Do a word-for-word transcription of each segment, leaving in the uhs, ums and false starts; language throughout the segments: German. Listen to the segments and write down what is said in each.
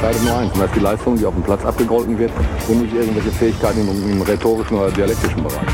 entscheidet nur eins, und das ist die Leistung, die auf dem Platz abgegolten wird und nicht irgendwelche Fähigkeiten im, im rhetorischen oder dialektischen Bereich.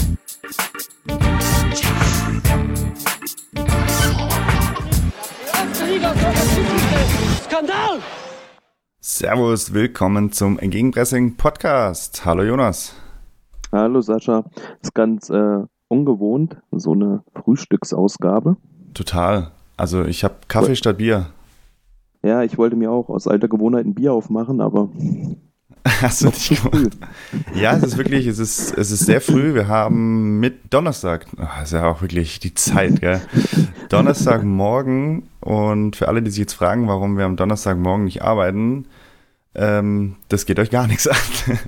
Skandal! Servus, willkommen zum Entgegenpressing Podcast. Hallo Jonas. Hallo Sascha. Ist ganz äh, ungewohnt, so eine Frühstücksausgabe. Total. Also ich habe Kaffee statt Bier. Ja, ich wollte mir auch aus alter Gewohnheit ein Bier aufmachen, aber hast du nicht gemacht? Ja, es ist wirklich, es ist, es ist sehr früh. Wir haben mit Donnerstag, oh, ist ja auch wirklich die Zeit, gell? Donnerstagmorgen, und für alle, die sich jetzt fragen, warum wir am Donnerstagmorgen nicht arbeiten, ähm, das geht euch gar nichts an.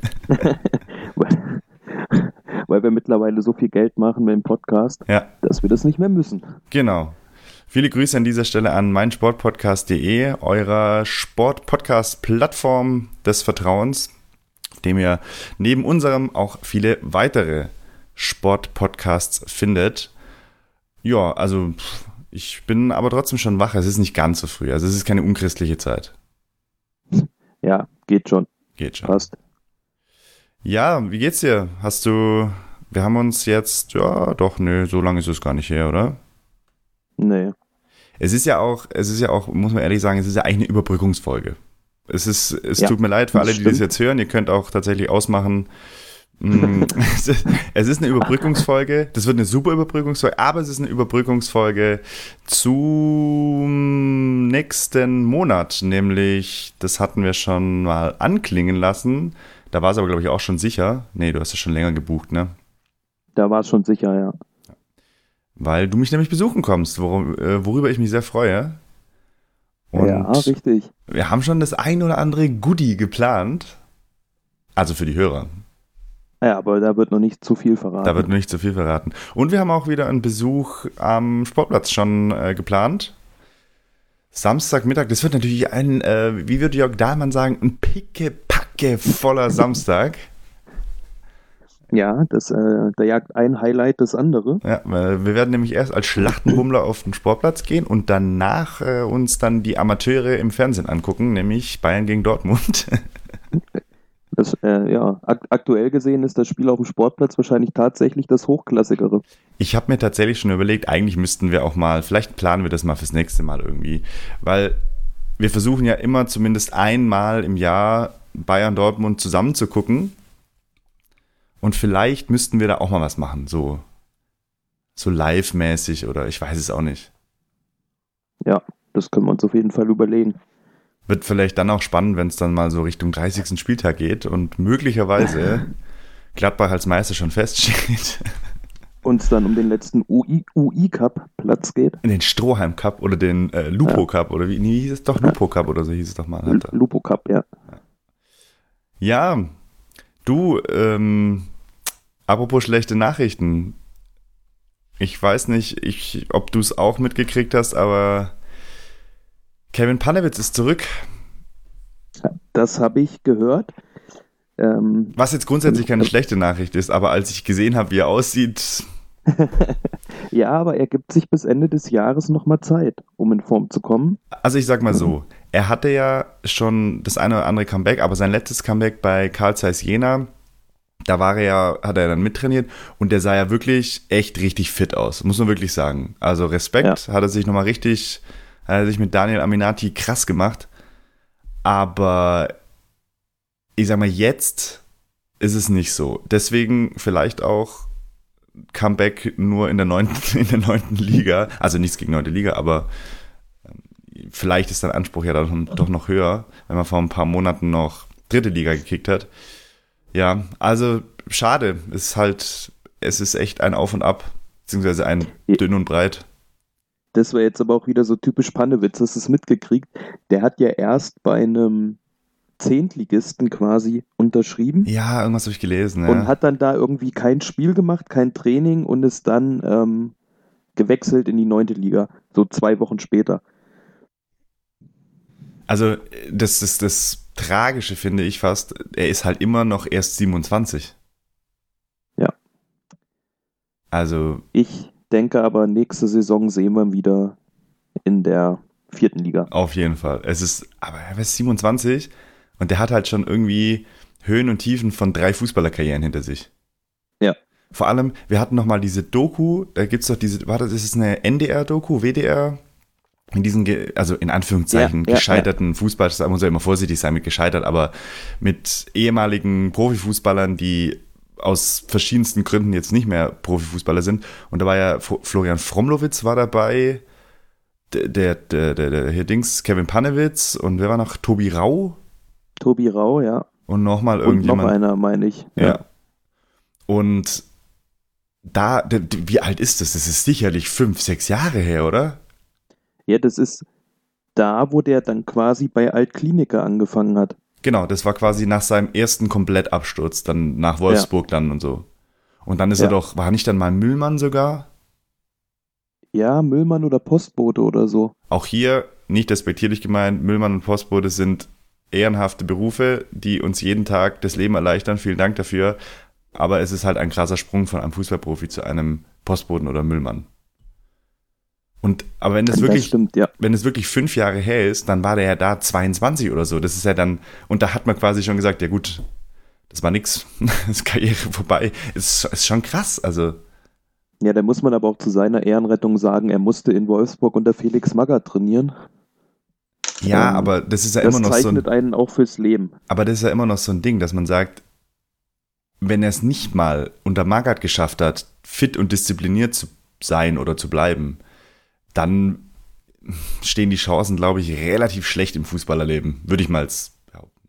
Weil wir mittlerweile so viel Geld machen mit dem Podcast, ja, dass wir das nicht mehr müssen. Genau. Viele Grüße an dieser Stelle an meinsportpodcast punkt de, eurer Sport-Podcast-Plattform des Vertrauens, dem ihr neben unserem auch viele weitere Sport-Podcasts findet. Ja, also ich bin aber trotzdem schon wach. Es ist nicht ganz so früh. Also es ist keine unchristliche Zeit. Ja, geht schon. Geht schon. Passt. Ja, wie geht's dir? Hast du, wir haben uns jetzt, ja doch, nö, so lange ist es gar nicht her, oder? Nee. Es ist ja auch, es ist ja auch, muss man ehrlich sagen, es ist ja eigentlich eine Überbrückungsfolge. Es ist, es ja, tut mir leid für alle, die stimmt. das jetzt hören. Ihr könnt auch tatsächlich ausmachen. es ist eine Überbrückungsfolge. Das wird eine super Überbrückungsfolge, aber es ist eine Überbrückungsfolge zum nächsten Monat. Nämlich, das hatten wir schon mal anklingen lassen. Da war es aber, glaube ich, auch schon sicher. Nee, du hast es schon länger gebucht, ne? Da war es schon sicher, ja. Weil du mich nämlich besuchen kommst, wor- äh, worüber ich mich sehr freue. Und ja, richtig. wir haben schon das ein oder andere Goodie geplant. Also für die Hörer. Ja, aber da wird noch nicht zu viel verraten. Da wird noch nicht zu viel verraten. Und wir haben auch wieder einen Besuch am Sportplatz schon äh, geplant. Samstagmittag, das wird natürlich ein, äh, wie würde Jörg Dahlmann sagen, ein pickepacke voller Samstag. Ja, das, äh, da jagt ein Highlight das andere. Ja, weil wir werden nämlich erst als Schlachtenbummler auf den Sportplatz gehen und danach äh, uns dann die Amateure im Fernsehen angucken, nämlich Bayern gegen Dortmund. Das, äh, ja, ak- aktuell gesehen ist das Spiel auf dem Sportplatz wahrscheinlich tatsächlich das Hochklassigere. Ich habe mir tatsächlich schon überlegt, eigentlich müssten wir auch mal, vielleicht planen wir das mal fürs nächste Mal irgendwie, weil wir versuchen ja immer zumindest einmal im Jahr Bayern Dortmund zusammen zu gucken. Und vielleicht müssten wir da auch mal was machen, so, so live-mäßig oder ich weiß es auch nicht. Ja, das können wir uns auf jeden Fall überlegen. Wird vielleicht dann auch spannend, wenn es dann mal so Richtung dreißigsten Spieltag geht und möglicherweise Gladbach als Meister schon feststeht. Und es dann um den letzten U I-Cup-Platz geht. In den Stroheim Cup oder den äh, Lupo Ja. Cup oder wie, nee, hieß es doch Lupo Cup oder so hieß es doch mal. L- Lupo Cup, ja. Ja, du, ähm, apropos schlechte Nachrichten. Ich weiß nicht, ich, ob du es auch mitgekriegt hast, aber Kevin Panewitz ist zurück. Das habe ich gehört. Ähm, Was jetzt grundsätzlich keine schlechte Nachricht ist, aber als ich gesehen habe, wie er aussieht. ja, aber er gibt sich bis Ende des Jahres nochmal Zeit, um in Form zu kommen. Also ich sag mal so, er hatte ja schon das eine oder andere Comeback, aber sein letztes Comeback bei Carl Zeiss Jena, da war er ja, hat er dann mittrainiert und der sah ja wirklich echt richtig fit aus, muss man wirklich sagen. Also Respekt, Ja. hat er sich nochmal richtig, hat er sich mit Daniel Aminati krass gemacht. Aber ich sag mal, jetzt ist es nicht so. Deswegen vielleicht auch Comeback nur in der neunten, in der neunten Liga. Also nichts gegen neunte Liga, aber vielleicht ist dein Anspruch ja dann doch noch höher, wenn man vor ein paar Monaten noch dritte Liga gekickt hat. Ja, also schade. Es ist halt, es ist echt ein Auf und Ab, beziehungsweise ein dünn und breit. Das war jetzt aber auch wieder so typisch Panewitz, hast du es mitgekriegt? Der hat ja erst bei einem Zehntligisten quasi unterschrieben. Ja, irgendwas habe ich gelesen. Und Ja. hat dann da irgendwie kein Spiel gemacht, kein Training und ist dann ähm, gewechselt in die neunte Liga, so zwei Wochen später. Also das, das, das Tragische finde ich fast, er ist halt immer noch erst siebenundzwanzig. Ja. Also Ich denke aber, nächste Saison sehen wir ihn wieder in der vierten Liga. Auf jeden Fall. Es ist, aber er ist siebenundzwanzig und der hat halt schon irgendwie Höhen und Tiefen von drei Fußballerkarrieren hinter sich. Ja. Vor allem, wir hatten noch mal diese Doku, da gibt es doch diese, warte, das ist eine N D R-Doku, W D R, in diesen, ge- also in Anführungszeichen, Ja, ja, gescheiterten ja. Fußball, da muss ja immer vorsichtig sein mit gescheitert, aber mit ehemaligen Profifußballern, die aus verschiedensten Gründen jetzt nicht mehr Profifußballer sind. Und da war ja F- Florian Fromlowitz war dabei, der, der, der, der, der hier Dings, Kevin Panewitz und wer war noch? Tobi Rau? Tobi Rau, ja. Und nochmal Und irgendjemand. noch einer, meine ich. Ja. Ja. Und da, d- d- wie alt ist das? Das ist sicherlich fünf, sechs Jahre her, oder? Ja, das ist da, wo der dann quasi bei Altkliniker angefangen hat. Genau, das war quasi nach seinem ersten Komplettabsturz, dann nach Wolfsburg dann und so. Und dann ist er Ja. doch, war nicht dann mal Müllmann sogar? Ja, Müllmann oder Postbote oder so. Auch hier, nicht despektierlich gemeint, Müllmann und Postbote sind ehrenhafte Berufe, die uns jeden Tag das Leben erleichtern. Vielen Dank dafür. Aber es ist halt ein krasser Sprung von einem Fußballprofi zu einem Postboten oder Müllmann. Und, aber wenn das, Das wirklich, stimmt, ja. wenn es wirklich fünf Jahre her ist, dann war der ja da zweiundzwanzig oder so. Das ist ja dann, und da hat man quasi schon gesagt, ja gut, das war nix, das ist Karriere vorbei. Ist, ist schon krass, also. Ja, da muss man aber auch zu seiner Ehrenrettung sagen, er musste in Wolfsburg unter Felix Magath trainieren. Ja, Ähm, aber das ist ja Das immer noch so zeichnet ein, einen auch fürs Leben. aber das ist ja immer noch so ein Ding, dass man sagt, wenn er es nicht mal unter Magath geschafft hat, fit und diszipliniert zu sein oder zu bleiben, dann stehen die Chancen, glaube ich, relativ schlecht im Fußballerleben, würde ich mal behaupten.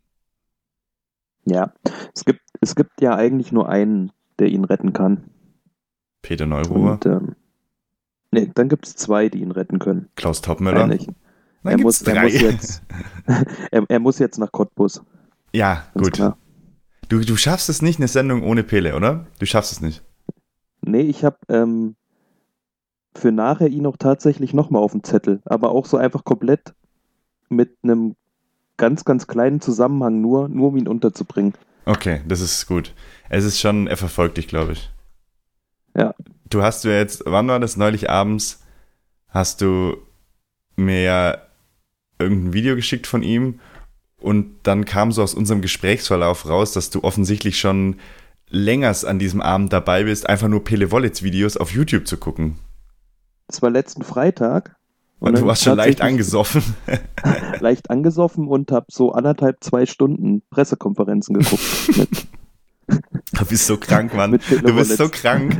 Ja, es gibt, es gibt ja eigentlich nur einen, der ihn retten kann. Peter Neururer, Und ähm, nee, dann gibt es zwei, die ihn retten können. Klaus Toppmöller. Eigentlich. Dann Er gibt's muss, er, drei. muss jetzt, er, er muss jetzt nach Cottbus. Ja, Ganz gut. klar. Du, du schaffst es nicht, eine Sendung ohne Pele, oder? Du schaffst es nicht. Nee, ich habe ähm, für nachher ihn auch tatsächlich nochmal auf dem Zettel, aber auch so einfach komplett mit einem ganz, ganz kleinen Zusammenhang nur, nur um ihn unterzubringen. Okay, das ist gut. Es ist schon, er verfolgt dich, glaube ich. Ja. Du hast mir jetzt, wann war das, neulich abends, hast du mir ja irgendein Video geschickt von ihm und dann kam so aus unserem Gesprächsverlauf raus, dass du offensichtlich schon längers an diesem Abend dabei bist, einfach nur Pele Wollitz-Videos auf YouTube zu gucken. Das war letzten Freitag. Und du dann warst schon leicht tatsächlich angesoffen. leicht angesoffen und habe so anderthalb, zwei Stunden Pressekonferenzen geguckt. mit, Du bist so krank, Mann. mit Pele Du bist so Wollitz. krank.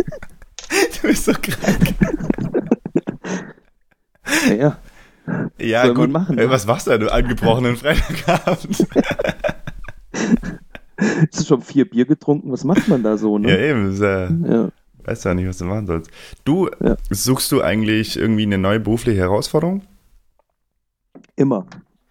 Du bist so krank. Ja, ja. Ja, Soll man gut. machen, Ey, ne? was warst du denn angebrochenen Freitagabend? Hast du schon vier Bier getrunken? Was macht man da so, Ja, ne? eben. Ist, äh, Ja. weißt ja nicht, was du machen sollst. Du, Ja. suchst du eigentlich irgendwie eine neue berufliche Herausforderung? Immer.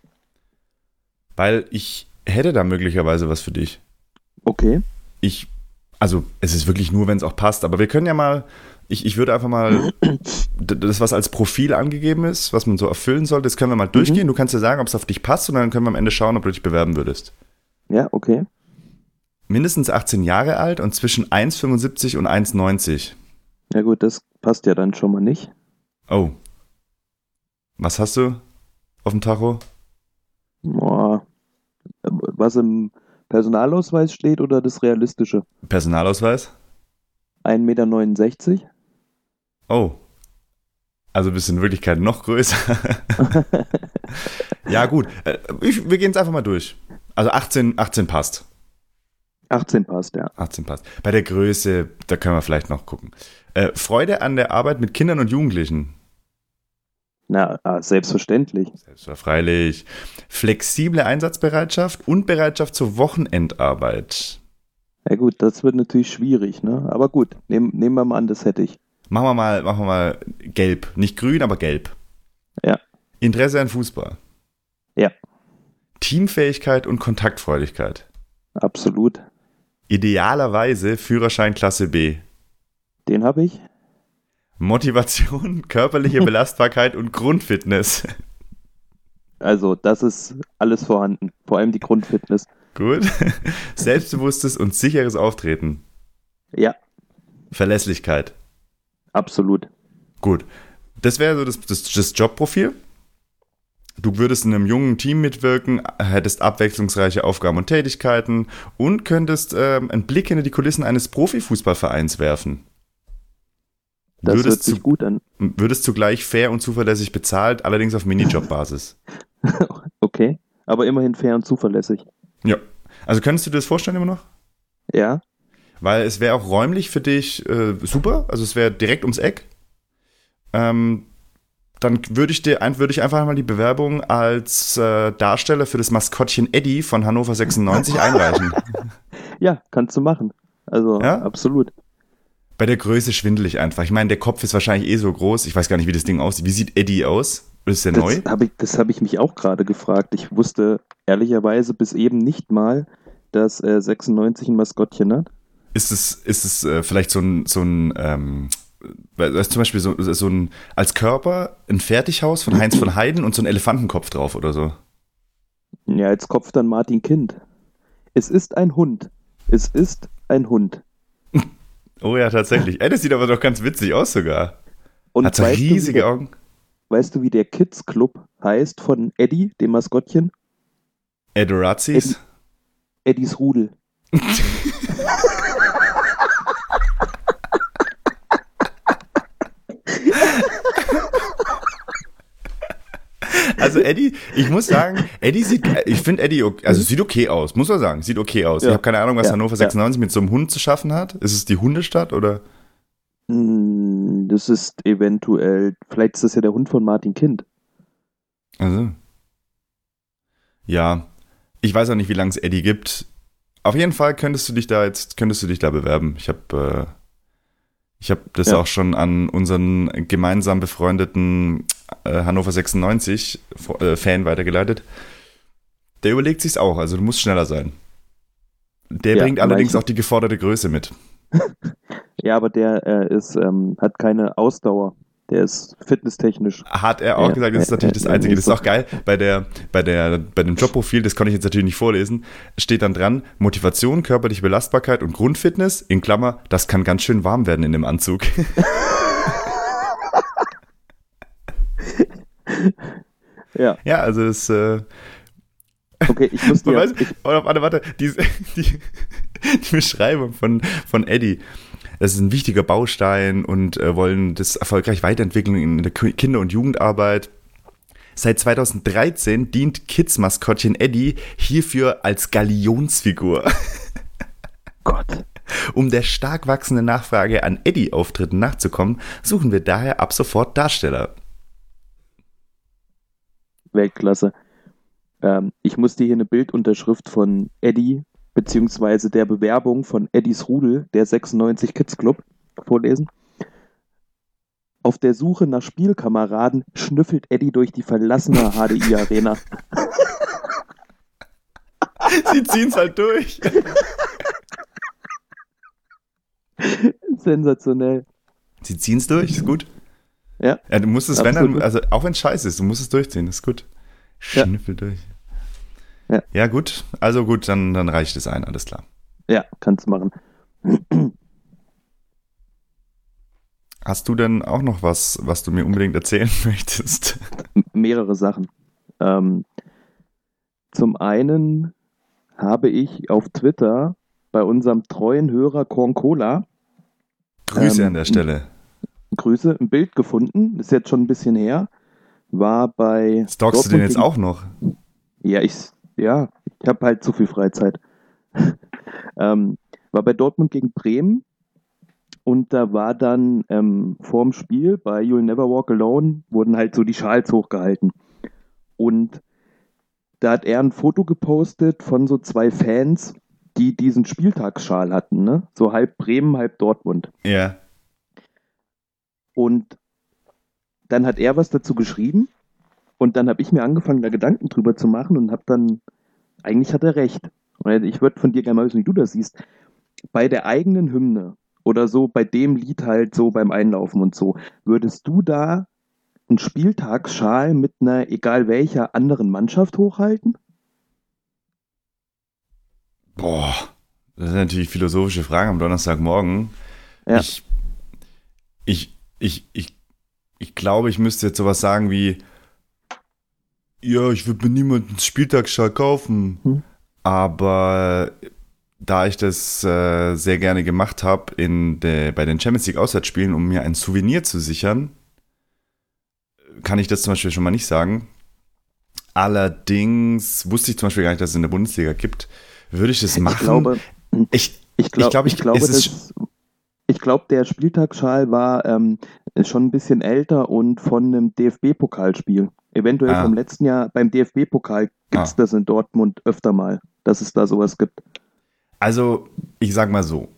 Weil ich hätte da möglicherweise was für dich. Okay. Ich, also es ist wirklich nur, wenn es auch passt, aber wir können ja mal, ich, ich würde einfach mal d- das, was als Profil angegeben ist, was man so erfüllen sollte, das können wir mal durchgehen. Du kannst ja sagen, ob es auf dich passt und dann können wir am Ende schauen, ob du dich bewerben würdest. Ja, okay. Mindestens achtzehn Jahre alt und zwischen eins Komma fünfundsiebzig und eins Komma neunzig. Ja gut, das passt ja dann schon mal nicht. Oh. Was hast du auf dem Tacho? Boah. Was im Personalausweis steht oder das Realistische? Personalausweis? ein Meter neunundsechzig. Oh. Also bist du in Wirklichkeit noch größer. Ja, gut. Äh, Ich, wir gehen es einfach mal durch. Also achtzehn, achtzehn passt. achtzehn passt, ja. achtzehn passt. Bei der Größe, da können wir vielleicht noch gucken. Äh, Freude an der Arbeit mit Kindern und Jugendlichen. Na, ah, selbstverständlich. Selbstverfreilich. Flexible Einsatzbereitschaft und Bereitschaft zur Wochenendarbeit. Ja gut, das wird natürlich schwierig, ne? Aber gut, nehm, nehmen wir mal an, das hätte ich. Machen wir mal, machen wir mal gelb. Nicht grün, aber gelb. Ja. Interesse an Fußball. Ja. Teamfähigkeit und Kontaktfreudigkeit. Absolut. Idealerweise Führerschein Klasse B. Den habe ich. Motivation, körperliche Belastbarkeit und Grundfitness. Also, das ist alles vorhanden. Vor allem die Grundfitness. Gut. Selbstbewusstes und sicheres Auftreten. Ja, Verlässlichkeit. absolut. Gut. Das wäre so das, das, das Jobprofil. Du würdest in einem jungen Team mitwirken, hättest abwechslungsreiche Aufgaben und Tätigkeiten und könntest ähm, einen Blick hinter die Kulissen eines Profifußballvereins werfen. Das würdest hört sich zu, gut an. Würdest zugleich fair und zuverlässig bezahlt, allerdings auf Minijob-Basis. Okay, aber immerhin fair und zuverlässig. Ja, also könntest du dir das vorstellen immer noch? Ja, Weil es wäre auch räumlich für dich äh, super, also es wäre direkt ums Eck. Ähm, dann würde ich dir ein, würde ich einfach mal die Bewerbung als äh, Darsteller für das Maskottchen Eddie von Hannover sechsundneunzig einreichen. ja, kannst du machen. Also Ja? absolut. Bei der Größe schwindel ich einfach. Ich meine, der Kopf ist wahrscheinlich eh so groß. Ich weiß gar nicht, wie das Ding aussieht. Wie sieht Eddie aus? Ist der Das neu? habe ich, das hab ich mich auch gerade gefragt. Ich wusste ehrlicherweise bis eben nicht mal, dass äh, sechsundneunzig ein Maskottchen hat. Ist es, ist es äh, vielleicht so ein, so ein ähm, weil- weißt du, zum Beispiel so, so ein, als Körper ein Fertighaus von Heinz von Heiden und so ein Elefantenkopf drauf oder so? Ja, als Kopf dann Martin Kind. Es ist ein Hund. Es ist ein Hund. Oh ja, tatsächlich. Ey, das sieht aber doch ganz witzig aus sogar. Und Hat so weißt, du, wie riesige der, Augen. weißt du, wie der Kids Club heißt von Eddie, dem Maskottchen? Edorazis. Eddies Rudel. Also Eddie, ich muss sagen, Eddie sieht, ich finde Eddie, okay, also sieht okay aus, muss man sagen, sieht okay aus. Ja. Ich habe keine Ahnung, was Ja, Hannover ja. sechsundneunzig mit so einem Hund zu schaffen hat. Ist es die Hundestadt oder? Hm, Das ist eventuell, vielleicht ist das ja der Hund von Martin Kind. Also. Ja, ich weiß auch nicht, wie lange es Eddie gibt. Auf jeden Fall könntest du dich da jetzt, könntest du dich da bewerben. Ich habe, äh, ich habe das Ja. auch schon an unseren gemeinsam befreundeten äh, Hannover sechsundneunzig äh, Fan weitergeleitet. Der überlegt sich's auch. Also du musst schneller sein. Der Ja, bringt allerdings manchen- auch die geforderte Größe mit. Ja, aber der äh, ist, ähm, hat keine Ausdauer. Der ist fitnesstechnisch. Hat er auch Ja, gesagt, das ist ja, natürlich das ja, Einzige. nicht Das ist so. auch geil. Bei, der, bei, der, bei dem Jobprofil, das konnte ich jetzt natürlich nicht vorlesen, steht dann dran, Motivation, körperliche Belastbarkeit und Grundfitness, in Klammer, das kann ganz schön warm werden in dem Anzug. Ja, Ja, also das, äh, okay, ich muss man dir. weiß, Ich, oh, warte, warte, die, die, die Beschreibung von, von Eddie, das ist ein wichtiger Baustein und äh, wollen das erfolgreich weiterentwickeln in der Kinder- und Jugendarbeit. Seit zweitausenddreizehn dient Kids-Maskottchen Eddie hierfür als Galionsfigur. Gott. Um der stark wachsenden Nachfrage an Eddie-Auftritten nachzukommen, suchen wir daher ab sofort Darsteller. Weltklasse. Ähm, ich muss dir hier eine Bildunterschrift von Eddie, beziehungsweise der Bewerbung von Eddies Rudel, der sechsundneunzig Kids Club, vorlesen. Auf der Suche nach Spielkameraden schnüffelt Eddie durch die verlassene H D I-Arena. Sie ziehen es halt durch. Sensationell. Sie ziehen es durch, ist gut. Ja. Ja, du musst es, wenn Absolut. dann, also auch wenn es scheiße ist, du musst es durchziehen, ist gut. Ja. Schnüffel durch. Ja. Ja, gut, also gut, dann, dann reicht es ein, alles klar. Ja, kannst du machen. Hast du denn auch noch was, was du mir unbedingt erzählen möchtest? M- mehrere Sachen. Ähm, zum einen habe ich auf Twitter bei unserem treuen Hörer Corn Cola, Grüße Ähm, an der Stelle. Grüße, ein Bild gefunden, ist jetzt schon ein bisschen her, war bei Stalkst du den Dortmund jetzt gegen- auch noch? Ja, ich, ja, ich habe halt zu viel Freizeit. ähm, war bei Dortmund gegen Bremen und da war dann ähm, vorm Spiel bei You'll Never Walk Alone wurden halt so die Schals hochgehalten. Und da hat er ein Foto gepostet von so zwei Fans, die diesen Spieltagsschal hatten, ne? So halb Bremen, halb Dortmund. Ja. Und dann hat er was dazu geschrieben und dann habe ich mir angefangen, da Gedanken drüber zu machen und habe dann, eigentlich hat er recht. Und ich würde von dir gerne mal wissen, wie du das siehst. Bei der eigenen Hymne oder so, bei dem Lied halt so beim Einlaufen und so, würdest du da einen Spieltagsschal mit einer, egal welcher, anderen Mannschaft hochhalten? Boah, das sind natürlich philosophische Fragen am Donnerstagmorgen. Ja. Ich, ich, ich, ich, ich glaube, ich müsste jetzt sowas sagen wie, ja, ich würde mir niemanden Spieltagsschal kaufen. Hm? Aber da ich das äh, sehr gerne gemacht habe in de, bei den Champions League Auswärtsspielen, um mir ein Souvenir zu sichern, kann ich das zum Beispiel schon mal nicht sagen. Allerdings wusste ich zum Beispiel gar nicht, dass es in der Bundesliga gibt. Würde ich das machen? Ich glaube, ich, ich, glaub, ich, glaub, ich, ich glaube, ist es das, ich glaube, der Spieltagsschal war ähm, schon ein bisschen älter und von einem D F B-Pokalspiel. Eventuell Ah. vom letzten Jahr beim D F B-Pokal gibt es Ah. das in Dortmund öfter mal, dass es da sowas gibt. Also, ich sag mal so.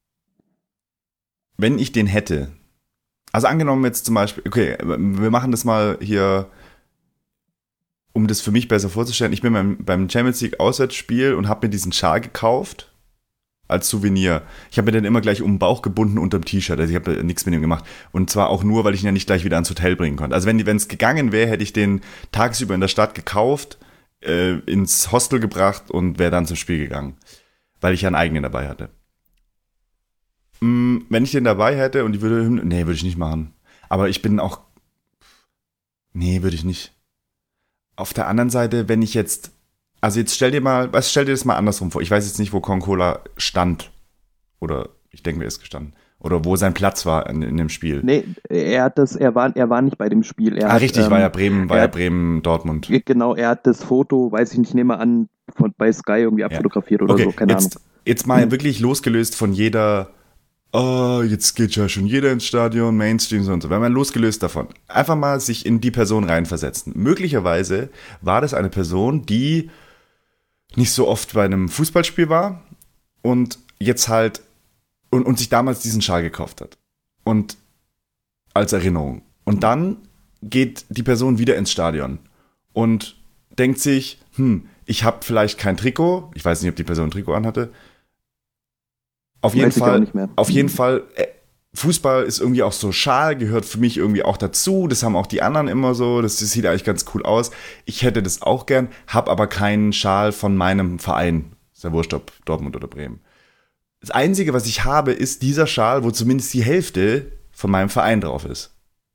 Wenn ich den hätte, also angenommen jetzt zum Beispiel, okay, wir machen das mal hier, um das für mich besser vorzustellen. Ich bin beim, beim Champions League Auswärtsspiel und habe mir diesen Schal gekauft als Souvenir. Ich habe mir den immer gleich um den Bauch gebunden unterm T-Shirt, also ich habe nichts mit ihm gemacht. Und zwar auch nur, weil ich ihn ja nicht gleich wieder ans Hotel bringen konnte. Also wenn es gegangen wäre, hätte ich den tagsüber in der Stadt gekauft, äh, ins Hostel gebracht und wäre dann zum Spiel gegangen, weil ich ja einen eigenen dabei hatte. Mm, wenn ich den dabei hätte und die würde, nee, würde ich nicht machen. Aber ich bin auch, nee, würde ich nicht. Auf der anderen Seite, wenn ich jetzt, also jetzt stell dir mal, was stell dir das mal andersrum vor. Ich weiß jetzt nicht, wo Konkola stand. Oder ich denke, er ist gestanden. Oder wo sein Platz war in, in dem Spiel. Nee, er hat das, er war, er war nicht bei dem Spiel. Er ah, hat, richtig, ähm, war ja Bremen, war er ja hat- Bremen, Dortmund. Genau, er hat das Foto, weiß ich nicht, nehme an, von, bei Sky irgendwie abfotografiert oder Okay, so, keine jetzt, Ahnung. jetzt mal Hm. wirklich losgelöst von jeder, oh, jetzt geht ja schon jeder ins Stadion, Mainstream so und so. Wenn man losgelöst davon, einfach mal sich in die Person reinversetzen. Möglicherweise war das eine Person, die nicht so oft bei einem Fußballspiel war und jetzt halt und, und sich damals diesen Schal gekauft hat. Und als Erinnerung. Und dann geht die Person wieder ins Stadion und denkt sich, hm, ich habe vielleicht kein Trikot. Ich weiß nicht, ob die Person ein Trikot anhatte. Auf jeden Weiß ich auch Fall, nicht mehr. auf jeden Fall, äh, Fußball ist irgendwie auch so, Schal gehört für mich irgendwie auch dazu. Das haben auch die anderen immer so. Das, das sieht eigentlich ganz cool aus. Ich hätte das auch gern, habe aber keinen Schal von meinem Verein. Ist ja wurscht, ob Dortmund oder Bremen. Das Einzige, was ich habe, ist dieser Schal, wo zumindest die Hälfte von meinem Verein drauf ist.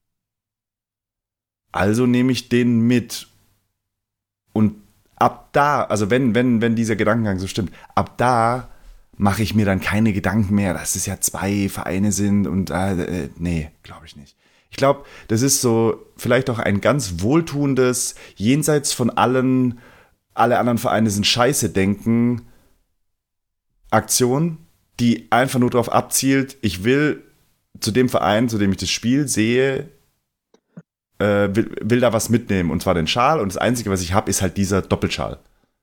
Also nehme ich den mit. Und ab da, also wenn, wenn, wenn dieser Gedankengang so stimmt, ab da mache ich mir dann keine Gedanken mehr, dass es ja zwei Vereine sind und äh, äh, nee, glaube ich nicht. Ich glaube, das ist so vielleicht auch ein ganz wohltuendes, jenseits von allen, alle anderen Vereine sind scheiße denken, Aktion, die einfach nur darauf abzielt, ich will zu dem Verein, zu dem ich das Spiel sehe, äh, will, will da was mitnehmen. Und zwar den Schal. Und das Einzige, was ich habe, ist halt dieser Doppelschal.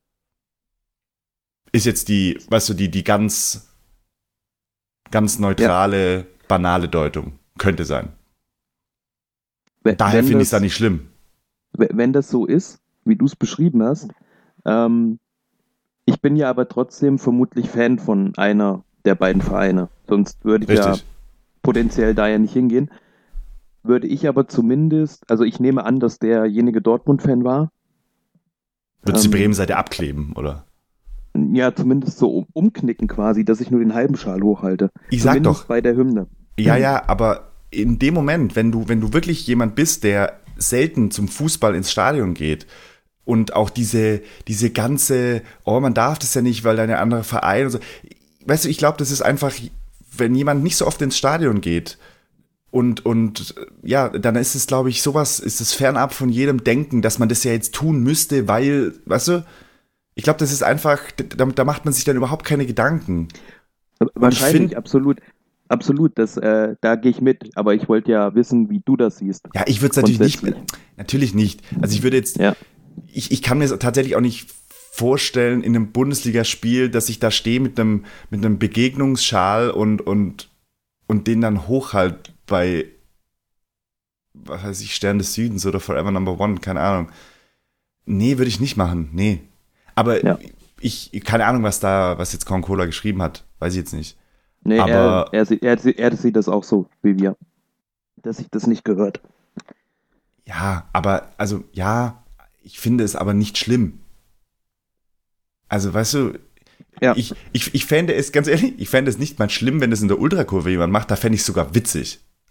Ist jetzt die, weißt du, die, die ganz, ganz neutrale, banale Deutung. Könnte sein. Wenn- Daher wenn finde ich es das- da nicht schlimm. w- Wenn das so ist, wie du es beschrieben hast, ähm, ich bin ja aber trotzdem vermutlich Fan von einer der beiden Vereine. Sonst würde ich Richtig. ja potenziell da ja nicht hingehen. Würde ich aber zumindest, also ich nehme an, dass derjenige Dortmund-Fan war. Würdest du die ähm, Bremen-Seite abkleben, oder? Ja, zumindest so um, umknicken quasi, dass ich nur den halben Schal hochhalte. Ich sag Zumindest doch. bei der Hymne. Ja, ja, aber in dem Moment, wenn du, wenn du wirklich jemand bist, der selten zum Fußball ins Stadion geht und auch diese, diese ganze, oh, man darf das ja nicht, weil da ein anderer Verein und so. Weißt du, ich glaube, das ist einfach, wenn jemand nicht so oft ins Stadion geht und, und ja, dann ist es, glaube ich, sowas, ist es fernab von jedem Denken, dass man das ja jetzt tun müsste, weil, weißt du, ich glaube, das ist einfach, da, da macht man sich dann überhaupt keine Gedanken. Wahrscheinlich, find- absolut. Absolut, das, äh, da gehe ich mit. Aber ich wollte ja wissen, wie du das siehst. Ja, ich würde es natürlich nicht, Grundsätzlich. natürlich nicht. Also ich würde jetzt, Ja. ich, ich kann mir tatsächlich auch nicht vorstellen in einem Bundesligaspiel, dass ich da stehe mit einem, mit einem Begegnungsschal und, und, und den dann hochhalt bei, was weiß ich, Stern des Südens oder Forever Number One, keine Ahnung. Nee, würde ich nicht machen, nee. Aber Ja. ich, keine Ahnung, was da, was jetzt Concola geschrieben hat, weiß ich jetzt nicht. Nee, Aber- er, er, sie- er, sie- er sieht das auch so wie wir. Dass ich das nicht gehört. Ja, aber, also, ja, ich finde es aber nicht schlimm. Also, weißt du, Ja. ich, ich, ich fände es, ganz ehrlich, ich fände es nicht mal schlimm, wenn das in der Ultrakurve jemand macht, da fände ich es sogar witzig.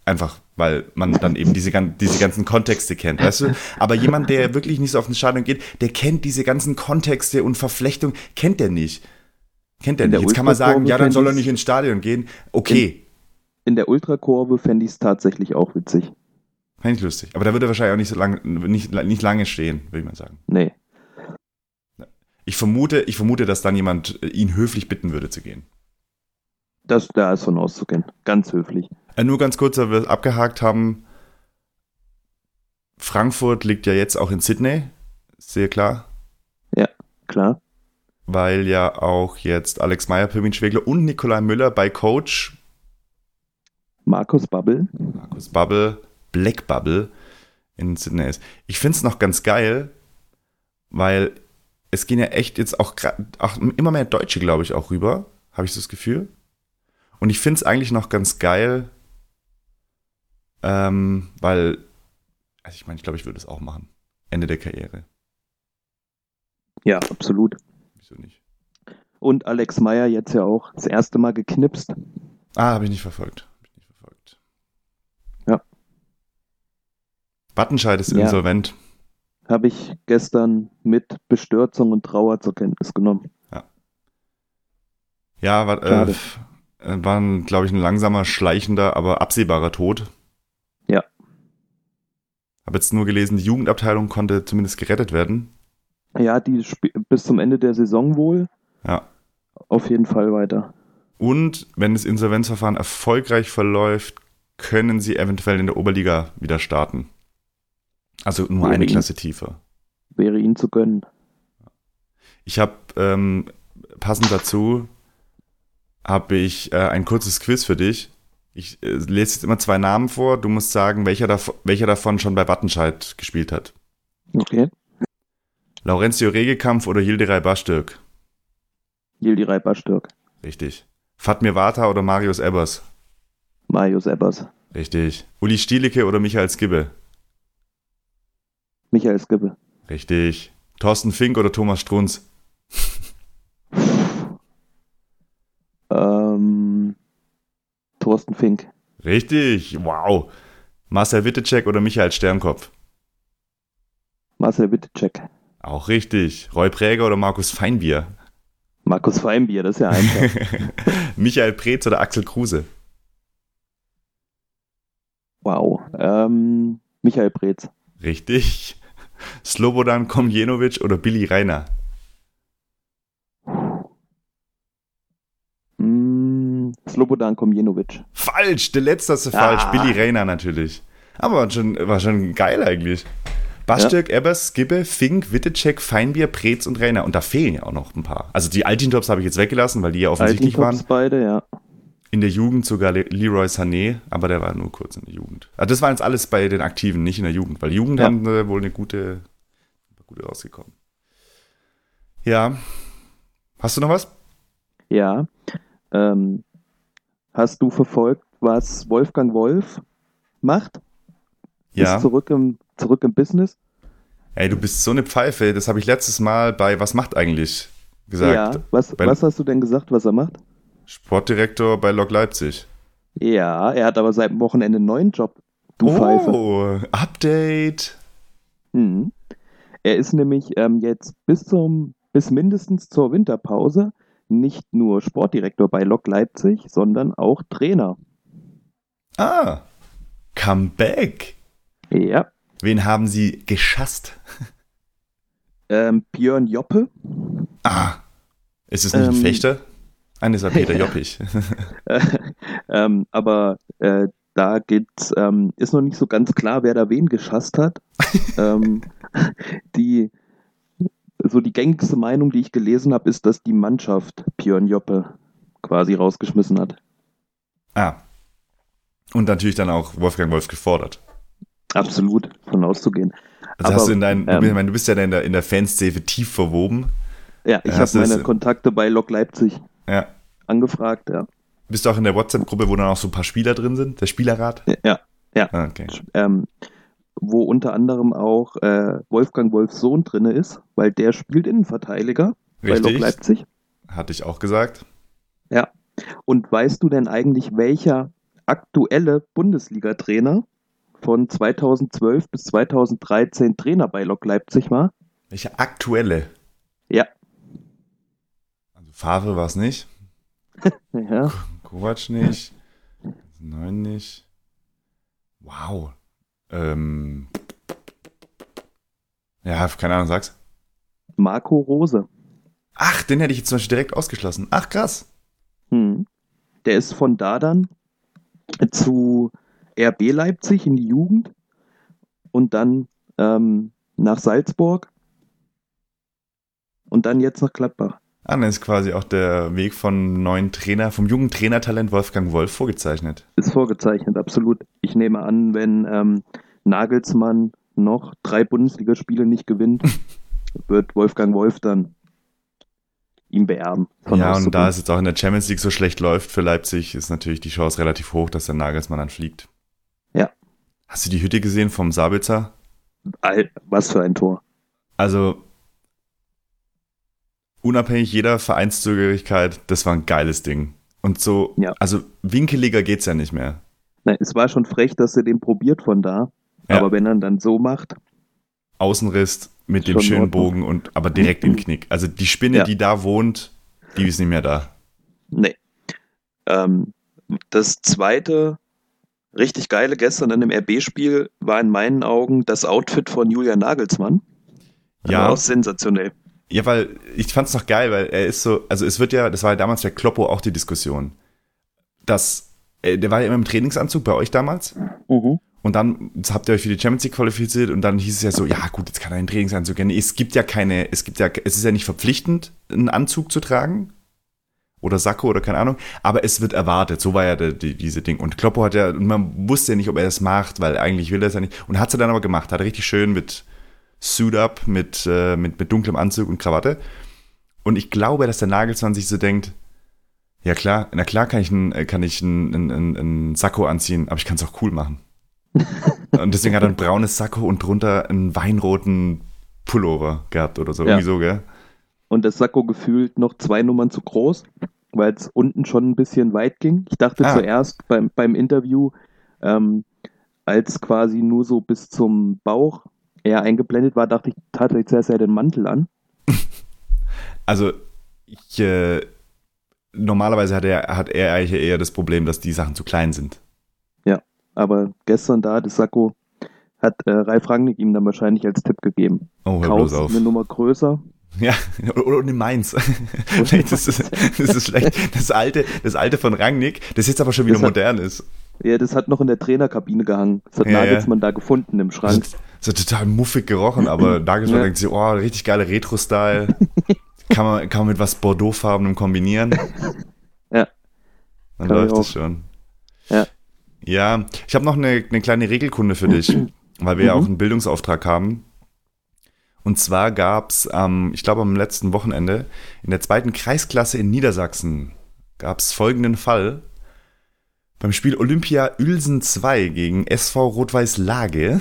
Einfach, weil man dann eben diese, diese ganzen Kontexte kennt, weißt du? Aber jemand, der wirklich nicht so auf den Stadion geht, der kennt diese ganzen Kontexte und Verflechtungen, kennt der nicht. Kennt der In nicht. der Jetzt kann man sagen, Ultrakurve ja, dann soll er fänd nicht ins Stadion gehen. Okay, In der Ultrakurve fände ich es tatsächlich auch witzig. fände ich lustig. Aber da würde er wahrscheinlich auch nicht so lange, nicht, nicht lange stehen, würde ich mal sagen. Nee. Ich vermute, ich vermute, dass dann jemand ihn höflich bitten würde zu gehen. Das, da ist von auszugehen. Ganz höflich. Äh, nur ganz kurz, weil wir es abgehakt haben. Frankfurt liegt ja jetzt auch in Sydney. Sehr klar. Klar. Weil ja auch jetzt Alex Meyer, Pirmin Schwegler und Nikolai Müller bei Coach Markus Babbel. Markus Bubble, Black Bubble in Sydney ist. Ich finde es noch ganz geil, weil es gehen ja echt jetzt auch, auch immer mehr Deutsche, glaube ich, auch rüber. Habe ich so das Gefühl. Und ich finde es eigentlich noch ganz geil, ähm, weil, also ich meine, ich glaube, ich würde es auch machen. Ende der Karriere. Ja, absolut. Wieso nicht? Und Alex Meyer jetzt ja auch das erste Mal geknipst. Ah, habe ich nicht verfolgt. Hab ich nicht verfolgt. Ja. Wattenscheid ist Ja. insolvent. Habe ich gestern mit Bestürzung und Trauer zur Kenntnis genommen. Ja, war, äh, war ein, glaube ich, ein langsamer, schleichender, aber absehbarer Tod. Ja. Habe jetzt nur gelesen, die Jugendabteilung konnte zumindest gerettet werden. Ja, die sp- bis zum Ende der Saison wohl. Ja. Auf jeden Fall weiter. Und wenn das Insolvenzverfahren erfolgreich verläuft, können sie eventuell in der Oberliga wieder starten. Also nur Wäre eine ihnen- Klasse tiefer. Wäre ihnen zu gönnen. Ich habe ähm, passend dazu habe ich äh, ein kurzes Quiz für dich. Ich äh, lese jetzt immer zwei Namen vor. Du musst sagen, welcher, dav- welcher davon schon bei Wattenscheid gespielt hat. Okay. Laurentio Regekampf oder Yildiray Baştürk? Yildiray Baştürk. Richtig. Fatmir Vata oder Marius Ebbers? Marius Ebbers. Richtig. Uli Stielicke oder Michael Skibbe? Michael Skibbe. Richtig. Thorsten Fink oder Thomas Strunz? Ähm, Thorsten Fink. Richtig. Wow. Marcel Wittecek oder Michael Sternkopf? Marcel Wittecek. Auch richtig. Roy Präger oder Markus Feinbier? Markus Feinbier, das ist ja einfach. Michael Preetz oder Axel Kruse? Wow. Ähm, Michael Preetz. Richtig. Slobodan Komjenovic oder Billy Reiner? Mm, Slobodan Komjenovic. Falsch, der letzte ist falsch. Ah. Billy Reiner natürlich. Aber war schon, war schon geil eigentlich. Baştürk, Ebbers, Skibbe, Fink, Wittecek, Feinbier, Preetz und Reiner. Und da fehlen ja auch noch ein paar. Also die Altintops habe ich jetzt weggelassen, weil die ja offensichtlich Altintops waren. beide, ja. In der Jugend sogar Le- Leroy Sané, aber der war nur kurz in der Jugend. Also das waren jetzt alles bei den Aktiven, nicht in der Jugend. Weil Jugend Ja. haben äh, wohl eine gute, gute rausgekommen. Ja. Hast du noch was? Ja. Ähm, hast du verfolgt, was Wolfgang Wolf macht? Ja. Ist zurück im, zurück im Business? Ey, du bist so eine Pfeife. Das habe ich letztes Mal bei Was macht eigentlich gesagt. Ja. Was, Bei- was hast du denn gesagt, was er macht? Sportdirektor bei Lok Leipzig. Ja, er hat aber seit dem Wochenende einen neuen Job. Du Pfeife. Oh, Update. Mhm. Er ist nämlich ähm, jetzt bis zum, bis mindestens zur Winterpause nicht nur Sportdirektor bei Lok Leipzig, sondern auch Trainer. Ah, Comeback. Ja. Wen haben sie geschasst? Ähm, Björn Joppe. Ah, ist es nicht ein Ähm, Fechter? Nein, das war Peter ja. Joppich. Äh, ähm, aber äh, da geht's, ähm, ist noch nicht so ganz klar, wer da wen geschasst hat. ähm, die, so die gängigste Meinung, die ich gelesen habe, ist, dass die Mannschaft Björn Joppe quasi rausgeschmissen hat. Ah. Und natürlich dann auch Wolfgang Wolf gefordert. Absolut, von auszugehen. Also Aber, hast du in dein, ähm, ich meine, du bist ja in der, in der Fanszene tief verwoben. Ja, ich habe hast du meine es- Kontakte bei Lok Leipzig Ja. angefragt, ja. Bist du auch in der WhatsApp-Gruppe, wo dann auch so ein paar Spieler drin sind? Der Spielerrat? Ja, Ah, okay. ähm, wo unter anderem auch äh, Wolfgang Wolfs Sohn drin ist, weil der spielt Innenverteidiger bei Lok Richtig. Leipzig. Hatte ich auch gesagt. Ja. Und weißt du denn eigentlich, welcher aktuelle Bundesliga-Trainer von zweitausendzwölf bis zweitausenddreizehn Trainer bei Lok Leipzig war. Welche aktuelle? Ja. Also Favre war es nicht. Ja. Kovac nicht. Neun nicht. Wow. Ähm. Ja, keine Ahnung, sag's. Marco Rose. Ach, den hätte ich jetzt zum Beispiel direkt ausgeschlossen. Ach, krass. Hm. Der ist von da dann zu R B Leipzig in die Jugend und dann ähm, nach Salzburg und dann jetzt nach Gladbach. Ah, dann ist quasi auch der Weg von neuen Trainer, vom jungen Trainertalent Wolfgang Wolf vorgezeichnet. Ist vorgezeichnet, absolut. Ich nehme an, wenn ähm, Nagelsmann noch drei Bundesligaspiele nicht gewinnt, wird Wolfgang Wolf dann ihn beerben. Ja, und da es jetzt auch in der Champions League so schlecht läuft für Leipzig, ist natürlich die Chance relativ hoch, dass der Nagelsmann dann fliegt. Ja. Hast du die Hütte gesehen vom Sabitzer? Alter, was für ein Tor. Also, unabhängig jeder Vereinszugehörigkeit, das war ein geiles Ding. Und so, ja. Also winkeliger geht's ja nicht mehr. Nein, es war schon frech, dass er den probiert von da, ja. Aber wenn er dann so macht. Außenriss mit dem schönen Bogen und aber direkt in den Knick. Also die Spinne, ja. die da wohnt, die ist nicht mehr da. Nee. Ähm, das zweite richtig geile gestern in dem R B-Spiel war in meinen Augen das Outfit von Julian Nagelsmann. Das ja. war auch sensationell. Ja, weil ich fand's doch geil, weil er ist so, also es wird ja, das war ja damals bei Kloppo auch die Diskussion, dass, äh, der war ja immer im Trainingsanzug bei euch damals. Mhm. Und dann habt ihr euch für die Champions League qualifiziert und dann hieß es ja so, ja gut, jetzt kann er einen Trainingsanzug gehen. Es gibt ja keine, es gibt ja, es ist ja nicht verpflichtend, einen Anzug zu tragen oder Sakko oder keine Ahnung, aber es wird erwartet, so war ja der, die, diese Ding. Und Kloppo hat ja, man wusste ja nicht, ob er das macht, weil eigentlich will er es ja nicht. Und hat es dann aber gemacht, hat er richtig schön mit Suit-Up, mit, äh, mit, mit dunklem Anzug und Krawatte. Und ich glaube, dass der Nagelsmann sich so denkt, ja klar, na klar kann ich einen, kann ich einen, einen, einen Sakko anziehen, aber ich kann es auch cool machen. Und deswegen hat er ein braunes Sakko und drunter einen weinroten Pullover gehabt oder so. Ja. Irgendwie so, gell? Und das Sakko gefühlt noch zwei Nummern zu groß, weil es unten schon ein bisschen weit ging. Ich dachte ah. zuerst beim, beim Interview, ähm, als quasi nur so bis zum Bauch er eingeblendet war, dachte ich tatsächlich zuerst, er hat den Mantel an. Also, ich, äh, normalerweise hat er, hat er eigentlich eher das Problem, dass die Sachen zu klein sind. Ja. Aber gestern da, das Sakko, hat äh, Ralf Rangnick ihm dann wahrscheinlich als Tipp gegeben. Oh, hör bloß auf. Eine Nummer größer. Ja, oder eine Mainz. Vielleicht ist das, das ist vielleicht das alte, das alte von Rangnick, das jetzt aber schon wieder das modern hat, ist. Ja, das hat noch in der Trainerkabine gehangen. Das hat ja, Nagelsmann ja. da gefunden im Schrank. Das, das hat total muffig gerochen, aber Nagelsmann ja. denkt sich, oh, richtig geile Retro-Style. kann, man, kann man mit was Bordeaux-farbenem kombinieren. Ja. Dann läuft es schon. Ja. Ja, ich habe noch eine, eine kleine Regelkunde für dich, weil wir mhm. ja auch einen Bildungsauftrag haben. Und zwar gab es, ähm, ich glaube am letzten Wochenende, in der zweiten Kreisklasse in Niedersachsen gab es folgenden Fall. Beim Spiel Olympia Uelsen zwei gegen S V Rot-Weiß Lage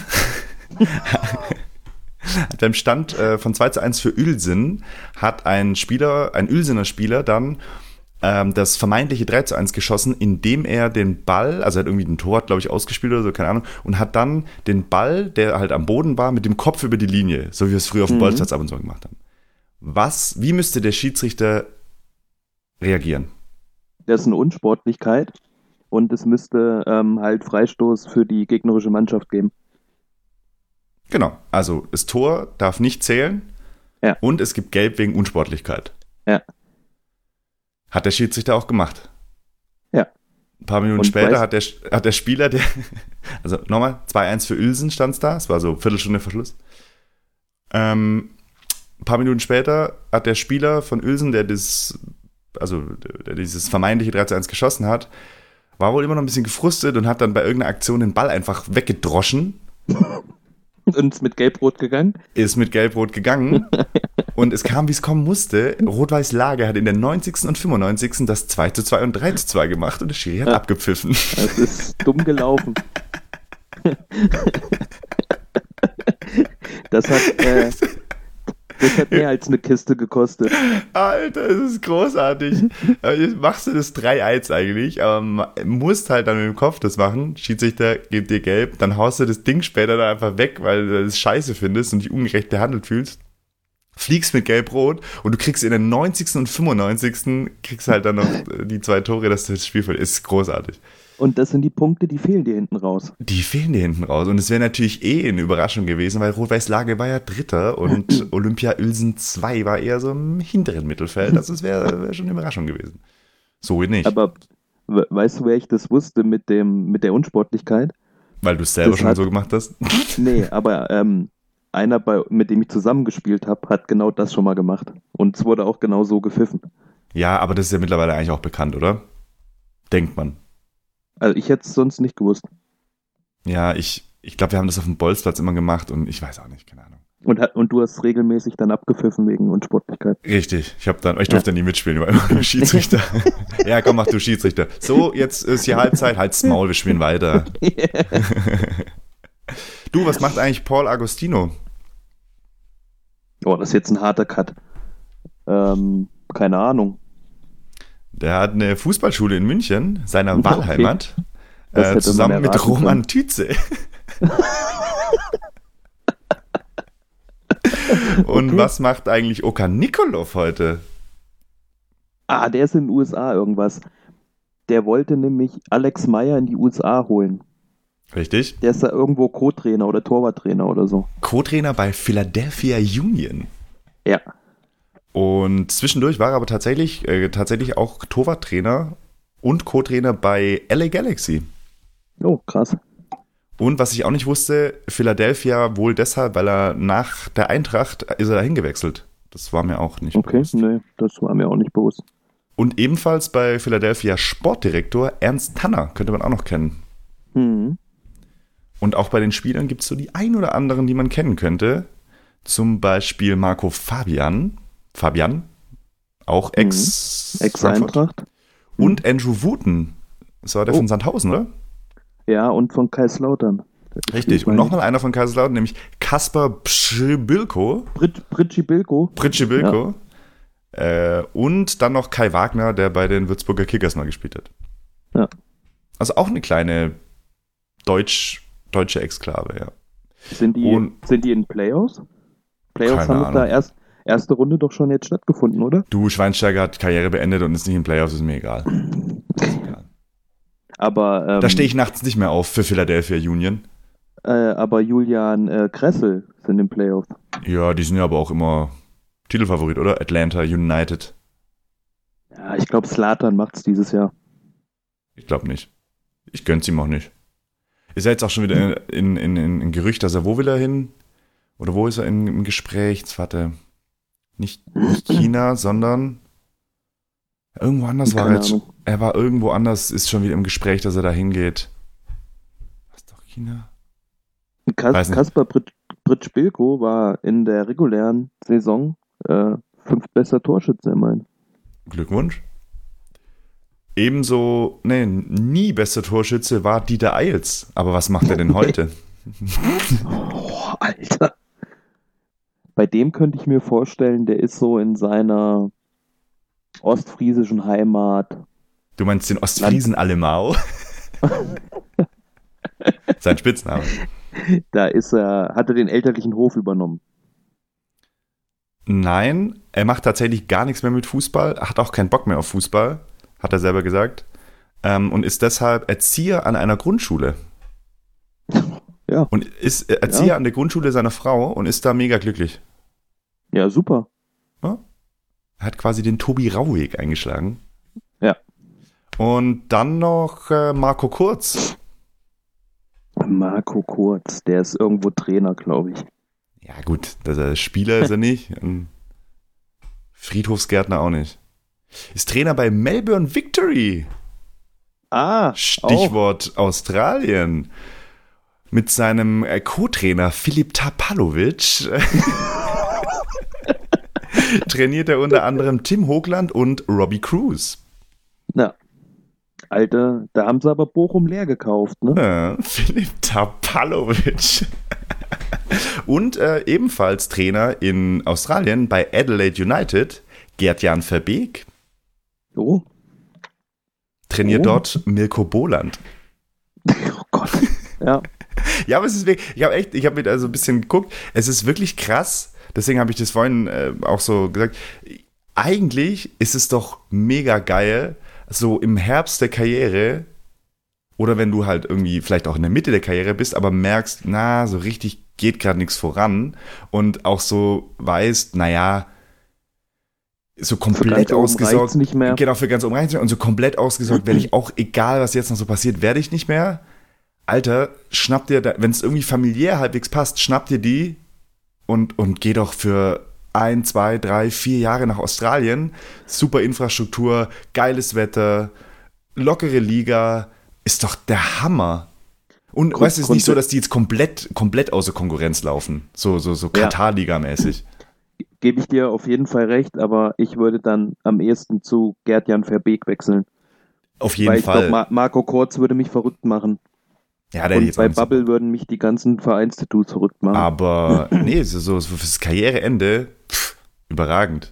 beim Stand äh, von zwei zu eins für Uelsen hat ein Spieler, ein Uelsener Spieler dann ähm, das vermeintliche drei zu eins geschossen, indem er den Ball, also er hat irgendwie den Torwart, glaube ich, ausgespielt oder so, keine Ahnung, und hat dann den Ball, der halt am Boden war, mit dem Kopf über die Linie, so wie wir es früher auf dem mhm. Bolzplatz ab und zu gemacht haben. Was, wie müsste der Schiedsrichter reagieren? Das ist eine Unsportlichkeit und es müsste ähm, halt Freistoß für die gegnerische Mannschaft geben. Genau, also das Tor darf nicht zählen ja. und es gibt Gelb wegen Unsportlichkeit. Ja. Hat der Schiedsrichter auch gemacht. Ja. Ein paar Minuten und später hat der, hat der Spieler, der, also nochmal, zwei eins für Uelsen stand es da, es war so Viertelstunde vor Schluss. Ähm, ein paar Minuten später hat der Spieler von Uelsen, der, das, also, der dieses vermeintliche drei zu eins geschossen hat, war wohl immer noch ein bisschen gefrustet und hat dann bei irgendeiner Aktion den Ball einfach weggedroschen. Und ist mit Gelb-Rot gegangen? Ist mit Gelb-Rot gegangen. Und es kam, wie es kommen musste. Rot-Weiß Lage hat in der neunzigsten und fünfundneunzigsten das zwei zu zwei und drei zu zwei gemacht und der Schiri hat ja. abgepfiffen. Das ist dumm gelaufen. Das hat, äh, Das hat mehr als eine Kiste gekostet. Alter, das ist großartig. Jetzt machst du das drei eins eigentlich, aber musst halt dann mit dem Kopf das machen. Schiedsrichter gibt dir gelb, dann haust du das Ding später da einfach weg, weil du das scheiße findest und dich ungerecht behandelt fühlst. Fliegst mit gelb-rot und du kriegst in der neunzigsten und fünfundneunzigsten kriegst halt dann noch die zwei Tore, dass du das Spiel verlierst. Ist großartig. Und das sind die Punkte, die fehlen dir hinten raus. Die fehlen dir hinten raus. Und es wäre natürlich eh eine Überraschung gewesen, weil Rot-Weiß Lage war ja Dritter und Olympia Uelsen zwei war eher so im hinteren Mittelfeld. Also es wäre wär schon eine Überraschung gewesen. So nicht. Aber we- weißt du, wer ich das wusste mit, dem, mit der Unsportlichkeit? Weil du es selber das schon hat- so gemacht hast. Nee, aber ähm, einer, bei, mit dem ich zusammengespielt habe, hat genau das schon mal gemacht. Und es wurde auch genau so gepfiffen. Ja, aber das ist ja mittlerweile eigentlich auch bekannt, oder? Denkt man. Also ich hätte es sonst nicht gewusst. Ja, ich, ich glaube, wir haben das auf dem Bolzplatz immer gemacht und ich weiß auch nicht, keine Ahnung. Und, hat- und du hast regelmäßig dann abgepfiffen wegen Unsportlichkeit. Richtig, ich, hab dann, ich durfte ja nie mitspielen, ich war immer nur Schiedsrichter. Ja, komm, mach du Schiedsrichter. So, jetzt ist hier Halbzeit, halt's Maul, wir spielen weiter. Du, was macht eigentlich Paul Agostino? Oh, das ist jetzt ein harter Cut. Ähm, keine Ahnung. Der hat eine Fußballschule in München, seiner Okay. Wahlheimat, Das äh, hätte zusammen man mit erraten Roman Tütze. Und Okay. was macht eigentlich Oka Nikolov heute? Ah, der ist in den U S A irgendwas. Der wollte nämlich Alex Meyer in die U S A holen. Richtig? Der ist da irgendwo Co-Trainer oder Torwarttrainer oder so. Co-Trainer bei Philadelphia Union. Ja. Und zwischendurch war er aber tatsächlich, äh, tatsächlich auch Torwarttrainer und Co-Trainer bei L A Galaxy. Oh, krass. Und was ich auch nicht wusste, Philadelphia wohl deshalb, weil er nach der Eintracht ist er dahin gewechselt. Das war mir auch nicht Okay, bewusst. nee, das war mir auch nicht bewusst. Und ebenfalls bei Philadelphia Sportdirektor Ernst Tanner, könnte man auch noch kennen. Mhm. Und auch bei den Spielern gibt es so die ein oder anderen, die man kennen könnte. Zum Beispiel Marco Fabian, Fabian, auch Ex- Ex-Eintracht. Und Andrew Wooten. Das war der Oh. von Sandhausen, oder? Ja, und von Kaiserslautern. Richtig. Und nochmal einer von Kaiserslautern, nämlich Kaspar Przybilko. Brit Britschi Bilko. Przybilko. Äh, und dann noch Kai Wagner, der bei den Würzburger Kickers mal gespielt hat. Ja. Also auch eine kleine Deutsch, deutsche Exklave, ja. Sind die, Und- sind die in Playoffs? Playoffs Keine haben doch da Ahnung. erst erste Runde doch schon jetzt stattgefunden, oder? Du, Schweinsteiger hat Karriere beendet und ist nicht in Playoffs, ist mir egal. Ist egal. Aber, ähm, Da stehe ich nachts nicht mehr auf für Philadelphia Union. äh, aber Julian äh, Kressel sind in Playoffs. Ja, die sind ja aber auch immer Titelfavorit, oder? Atlanta United. Ja, ich glaube, Zlatan macht's dieses Jahr. Ich glaube nicht. Ich gönn's ihm auch nicht. Ist ja jetzt auch schon wieder in, in, in, in Gerücht, dass er, wo will er hin? Oder wo ist er in, im Gespräch? Jetzt warte. Nicht, nicht China, sondern irgendwo anders war er Keine jetzt. Ahnung. Er war irgendwo anders, ist schon wieder im Gespräch, dass er da hingeht. Was doch China? Kas Weiß nicht. Kaspar Brit Britsch Bilko war in der regulären Saison äh, fünftbester Torschütze immerhin. Glückwunsch. Ebenso, nee, nie bester Torschütze war Dieter Eils. Aber was macht er denn heute? Oh, Alter. Bei dem könnte ich mir vorstellen, der ist so in seiner ostfriesischen Heimat. Du meinst den Ostfriesen Allemau? Sein Spitzname. Da ist er, hat er den elterlichen Hof übernommen. Nein, er macht tatsächlich gar nichts mehr mit Fußball, hat auch keinen Bock mehr auf Fußball, hat er selber gesagt, ähm, und ist deshalb Erzieher an einer Grundschule. Ja. Und ist Erzieher Ja. an der Grundschule seiner Frau und ist da mega glücklich. Ja, super. Er hat quasi den Tobi Rauweg eingeschlagen. Ja. Und dann noch äh, Marco Kurz. Marco Kurz, der ist irgendwo Trainer, glaube ich. Ja gut, das ist Spieler ist er nicht. Und Friedhofsgärtner auch nicht. Ist Trainer bei Melbourne Victory. Ah, Stichwort Australien. Mit seinem äh, Co-Trainer Filip Tapalovic trainiert er unter anderem Tim Hoogland und Robbie Cruz. Na, Alter, da haben sie aber Bochum leer gekauft, ne? Ja, Filip Tapalovic. Und äh, ebenfalls Trainer in Australien bei Adelaide United, Gert-Jan Verbeek. Oh. Trainiert Oh. dort Mirko Boland. Oh Gott. Ja. Ja, aber es ist wirklich, ich habe echt, ich habe mir da so ein bisschen geguckt, es ist wirklich krass, deswegen habe ich das vorhin äh, auch so gesagt, eigentlich ist es doch mega geil, so im Herbst der Karriere oder wenn du halt irgendwie vielleicht auch in der Mitte der Karriere bist, aber merkst, na, so richtig geht gerade nichts voran und auch so weißt, naja, so komplett ausgesorgt, nicht mehr. Genau, für ganz oben reicht's nicht mehr und so komplett ausgesorgt werde ich auch, egal was jetzt noch so passiert, werde ich nicht mehr. Alter, schnapp dir, wenn es irgendwie familiär halbwegs passt, schnapp dir die und, und geh doch für ein, zwei, drei, vier Jahre nach Australien. Super Infrastruktur, geiles Wetter, lockere Liga, ist doch der Hammer. Und Grund, weißt du, es ist nicht so, dass die jetzt komplett, komplett außer Konkurrenz laufen, so, so, so Katar-Liga-mäßig. Gebe ich dir auf jeden Fall recht, aber ich würde dann am ehesten zu Gert-Jan Verbeek wechseln. Auf jeden Weil ich Fall. glaube, Ma- Marco Kurz würde mich verrückt machen. Ja, der Und jetzt bei auch nicht so- Bubble würden mich die ganzen Vereinstattoos verrückt machen. Aber nee, so, so so fürs Karriereende, pff, überragend.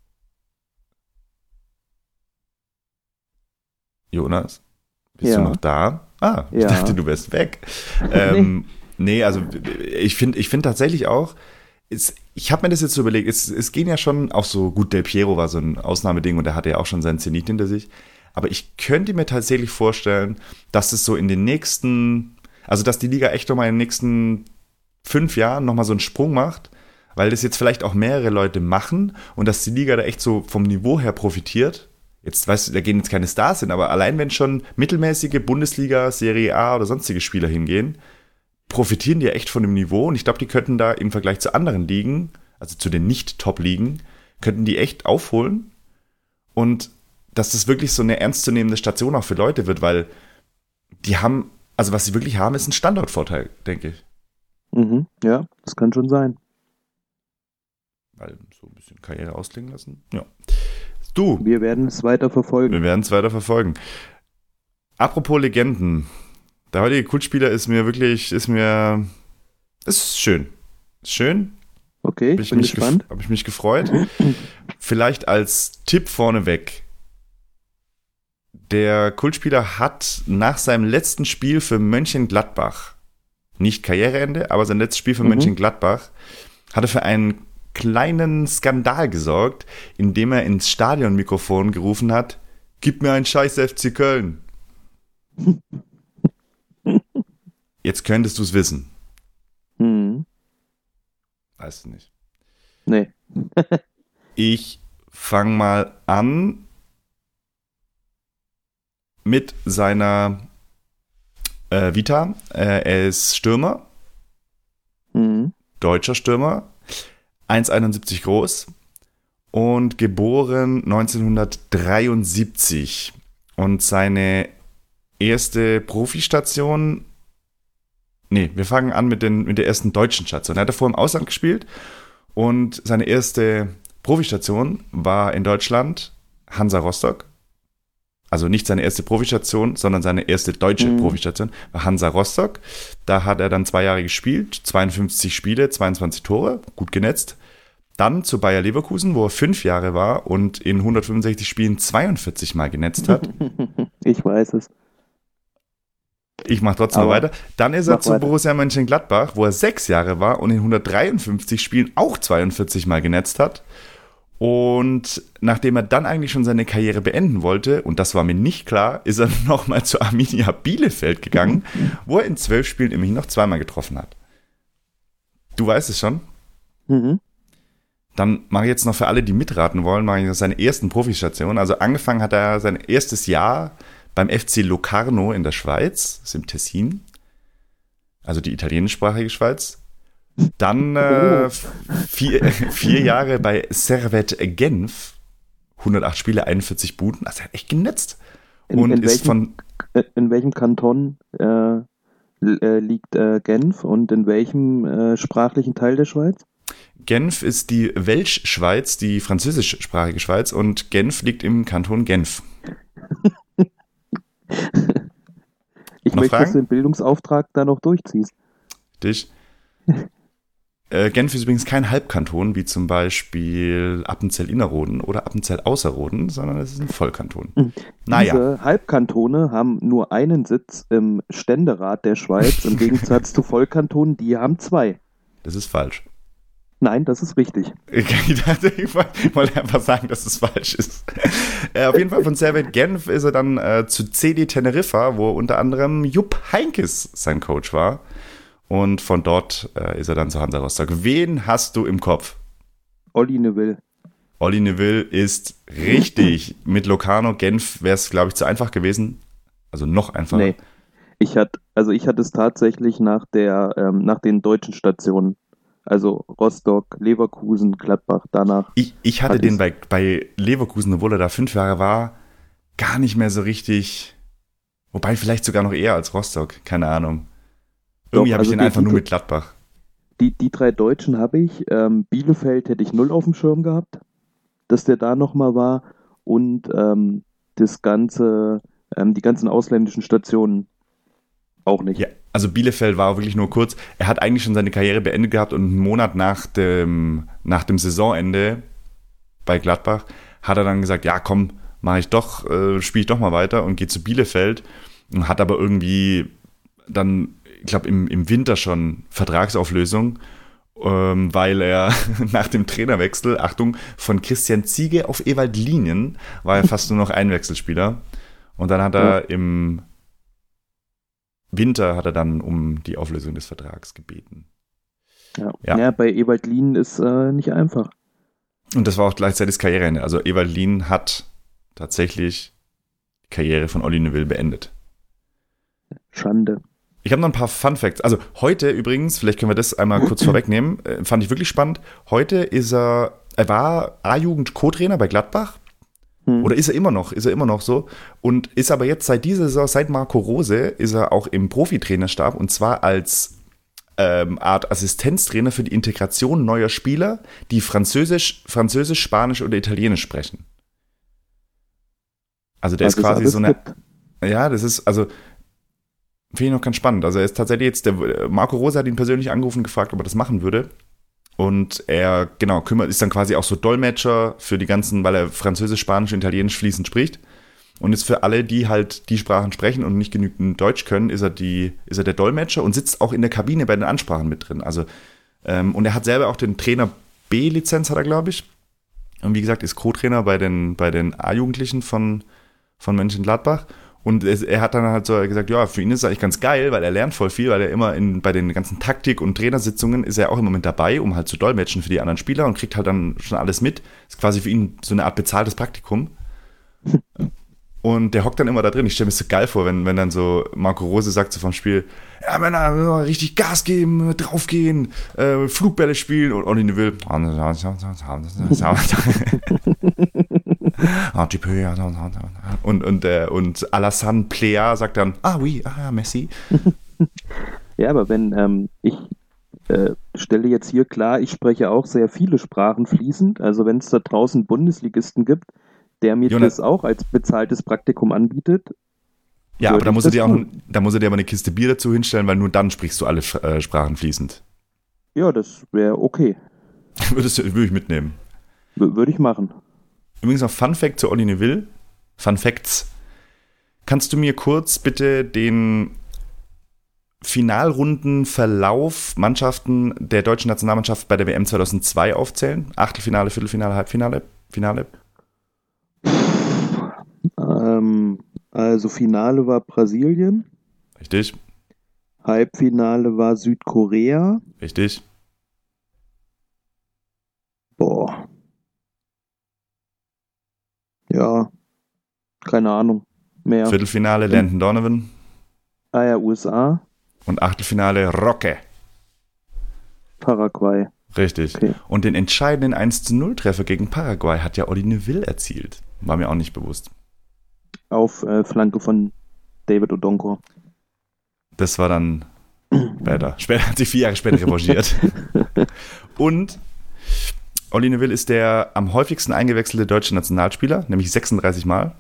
Jonas, bist Ja. du noch da? Ah, ich Ja. dachte, du wärst weg. ähm, nee, also ich finde ich find tatsächlich auch, es, ich habe mir das jetzt so überlegt, es, es gehen ja schon auch so, gut, Del Piero war so ein Ausnahmeding und der hatte ja auch schon seinen Zenit hinter sich, aber ich könnte mir tatsächlich vorstellen, dass es so in den nächsten, also dass die Liga echt nochmal in den nächsten fünf Jahren nochmal so einen Sprung macht, weil das jetzt vielleicht auch mehrere Leute machen und dass die Liga da echt so vom Niveau her profitiert. Jetzt weißt du, da gehen jetzt keine Stars hin, aber allein wenn schon mittelmäßige Bundesliga, Serie A oder sonstige Spieler hingehen, profitieren die ja echt von dem Niveau und ich glaube, die könnten da im Vergleich zu anderen Ligen, also zu den Nicht-Top-Ligen, könnten die echt aufholen und dass das wirklich so eine ernstzunehmende Station auch für Leute wird, weil die haben, also was sie wirklich haben, ist ein Standortvorteil, denke ich. Mhm, ja, das kann schon sein. Weil so ein bisschen Karriere ausklingen lassen. Ja. Du, Wir werden es weiter verfolgen. wir werden es weiter verfolgen. Apropos Legenden. Der heutige Kultspieler ist mir wirklich, ist mir, ist schön. Ist schön. Okay, Hab ich ich, bin mich gespannt. gef- hab ich mich gefreut. Vielleicht als Tipp vorneweg. Der Kultspieler hat nach seinem letzten Spiel für Mönchengladbach, nicht Karriereende, aber sein letztes Spiel für Mhm. Mönchengladbach, hat er für einen kleinen Skandal gesorgt, indem er ins Stadionmikrofon gerufen hat, gib mir einen scheiß F C Köln. Jetzt könntest du es wissen. Hm, Weißt du nicht. nee. Ich fange mal an mit seiner äh, Vita. Äh, er ist Stürmer, Hm. deutscher Stürmer, eins Komma einundsiebzig groß und geboren neunzehnhundertdreiundsiebzig. Und seine erste Profistation, nee, wir fangen an mit, den, mit der ersten deutschen Station. Er hat davor im Ausland gespielt und seine erste Profistation war in Deutschland Hansa Rostock. Also nicht seine erste Profistation, sondern seine erste deutsche Mhm. Profistation war Hansa Rostock. Da hat er dann zwei Jahre gespielt, zweiundfünfzig Spiele, zweiundzwanzig Tore, gut genetzt. Dann zu Bayer Leverkusen, wo er fünf Jahre war und in hundertfünfundsechzig Spielen zweiundvierzig Mal genetzt hat. Ich weiß es. Ich mache trotzdem Aber mal weiter. Dann ist er mach zu weiter. Borussia Mönchengladbach, wo er sechs Jahre war und in hundertdreiundfünfzig Spielen auch zweiundvierzig Mal genetzt hat. Und nachdem er dann eigentlich schon seine Karriere beenden wollte, und das war mir nicht klar, ist er nochmal zu Arminia Bielefeld gegangen, wo er in zwölf Spielen immerhin noch zweimal getroffen hat. Du weißt es schon? Mhm. Dann mache ich jetzt noch für alle, die mitraten wollen, mache ich noch seine ersten Profistation. Also angefangen hat er sein erstes Jahr beim F C Locarno in der Schweiz, das ist im Tessin, also die italienischsprachige Schweiz. Dann äh, vier, vier Jahre bei Servette Genf, hundertacht Spiele, einundvierzig Buden, also er hat echt genetzt. In, Und in, ist welchem, von, äh, in welchem Kanton äh, l- äh, liegt äh, Genf und in welchem äh, sprachlichen Teil der Schweiz? Genf ist die Welschschweiz, die französischsprachige Schweiz, und Genf liegt im Kanton Genf. Ich Noch möchte, dass Fragen? du den Bildungsauftrag da noch durchziehst. Dich? Äh, Genf ist übrigens kein Halbkanton, wie zum Beispiel Appenzell-Innerrhoden oder Appenzell-Ausserrhoden, sondern es ist ein Vollkanton. Mhm. Naja. Diese Halbkantone haben nur einen Sitz im Ständerat der Schweiz, im Gegensatz zu Vollkantonen, die haben zwei. Das ist falsch. Nein, das ist richtig. Ich dachte, ich wollte einfach sagen, dass es falsch ist. Äh, auf jeden Fall von Servette Genf ist er dann äh, zu C D Teneriffa, wo unter anderem Jupp Heynckes sein Coach war. Und von dort äh, ist er dann zu Hansa Rostock. Wen hast du im Kopf? Olli Neville. Olli Neville ist richtig. Mit Locarno Genf wäre es, glaube ich, zu einfach gewesen. Also noch einfacher. Nee. Ich hatte, also ich hatte es tatsächlich nach der, ähm, nach den deutschen Stationen. Also Rostock, Leverkusen, Gladbach, danach. Ich, ich hatte den bei, bei Leverkusen, obwohl er da fünf Jahre war, gar nicht mehr so richtig. Wobei vielleicht sogar noch eher als Rostock. Keine Ahnung. Irgendwie habe ich also den die- einfach die- nur mit Gladbach. Die, die drei Deutschen habe ich. Ähm, Bielefeld hätte ich null auf dem Schirm gehabt, dass der da nochmal war. Und ähm, das ganze, ähm, die ganzen ausländischen Stationen auch nicht. Ja, also Bielefeld war wirklich nur kurz. Er hat eigentlich schon seine Karriere beendet gehabt und einen Monat nach dem, nach dem Saisonende bei Gladbach hat er dann gesagt, ja komm, mache ich doch, äh, spiele ich doch mal weiter und geht zu Bielefeld und hat aber irgendwie dann, ich glaube im, im Winter schon Vertragsauflösung, ähm, weil er nach dem Trainerwechsel, Achtung, von Christian Ziege auf Ewald Linien war er fast nur noch Einwechselspieler und dann hat er Ja. im Winter hat er dann um die Auflösung des Vertrags gebeten. Ja. Ja. Ja. bei Ewald Lien ist äh, nicht einfach. Und das war auch gleichzeitig das Karriereende. Also Ewald Lien hat tatsächlich die Karriere von Olli Neville beendet. Schande. Ich habe noch ein paar Fun Facts. Also heute übrigens, vielleicht können wir das einmal kurz vorwegnehmen, äh, fand ich wirklich spannend. Heute ist er, er war A-Jugend-Co-Trainer bei Gladbach. Hm. Oder ist er immer noch, ist er immer noch so. Und ist aber jetzt seit dieser Saison, seit Marco Rose, ist er auch im Profitrainerstab und zwar als ähm, Art Assistenztrainer für die Integration neuer Spieler, die Französisch, Französisch, Spanisch oder Italienisch sprechen. Also der Was ist es quasi alles so eine, gibt. ja, das ist, also finde ich noch ganz spannend. Also er ist tatsächlich jetzt, der Marco Rose hat ihn persönlich angerufen und gefragt, ob er das machen würde. Und er, genau, kümmert, ist dann quasi auch so Dolmetscher für die ganzen, weil er Französisch, Spanisch und Italienisch fließend spricht. Und ist für alle, die halt die Sprachen sprechen und nicht genügend Deutsch können, ist er, die, ist er der Dolmetscher und sitzt auch in der Kabine bei den Ansprachen mit drin. Also, ähm, und er hat selber auch den Trainer B-Lizenz, hat er, glaube ich. Und wie gesagt, ist Co-Trainer bei den, bei den A-Jugendlichen von, von Mönchengladbach. Und es, er hat dann halt so gesagt, ja, für ihn ist es eigentlich ganz geil, weil er lernt voll viel, weil er immer in, bei den ganzen Taktik- und Trainersitzungen ist er auch immer mit dabei, um halt zu dolmetschen für die anderen Spieler und kriegt halt dann schon alles mit. Ist quasi für ihn so eine Art bezahltes Praktikum. Und der hockt dann immer da drin. Ich stelle mir das so geil vor, wenn, wenn dann so Marco Rose sagt so vom Spiel, ja Männer, wir müssen richtig Gas geben, draufgehen, äh, Flugbälle spielen und Olli Neville. Und, und, äh, und Alassane Plea sagt dann, ah oui, ah Messi. Ja, aber wenn ähm, ich äh, stelle jetzt hier klar, ich spreche auch sehr viele Sprachen fließend. Also wenn es da draußen Bundesligisten gibt, der mir Jonas- das auch als bezahltes Praktikum anbietet. Ja, würde aber da ich muss, er das dir auch, tun. da muss er dir aber eine Kiste Bier dazu hinstellen, weil nur dann sprichst du alle äh, Sprachen fließend. Ja, das wäre okay. Würdest du, würde ich mitnehmen. W- Würde ich machen. Übrigens noch Fun Fact zu Olli Neville. Fun Facts. Kannst du mir kurz bitte den Finalrundenverlauf Mannschaften der deutschen Nationalmannschaft bei der W M zweitausendzwei aufzählen? Achtelfinale, Viertelfinale, Halbfinale, Finale? Ähm, also Finale war Brasilien, Richtig, Halbfinale war Südkorea. richtig. Boah. Ja, keine Ahnung. Mehr. Viertelfinale Landon Donovan Ah ja, U S A, und Achtelfinale Roque. Paraguay. Richtig. Okay. Und den entscheidenden eins zu null Treffer gegen Paraguay hat ja Olli Neville erzielt. War mir auch nicht bewusst. Auf äh, Flanke von David Odonkor. Das war dann später. Später hat sich vier Jahre später revanchiert. Und Olli Neville ist der am häufigsten eingewechselte deutsche Nationalspieler, nämlich sechsunddreißig Mal.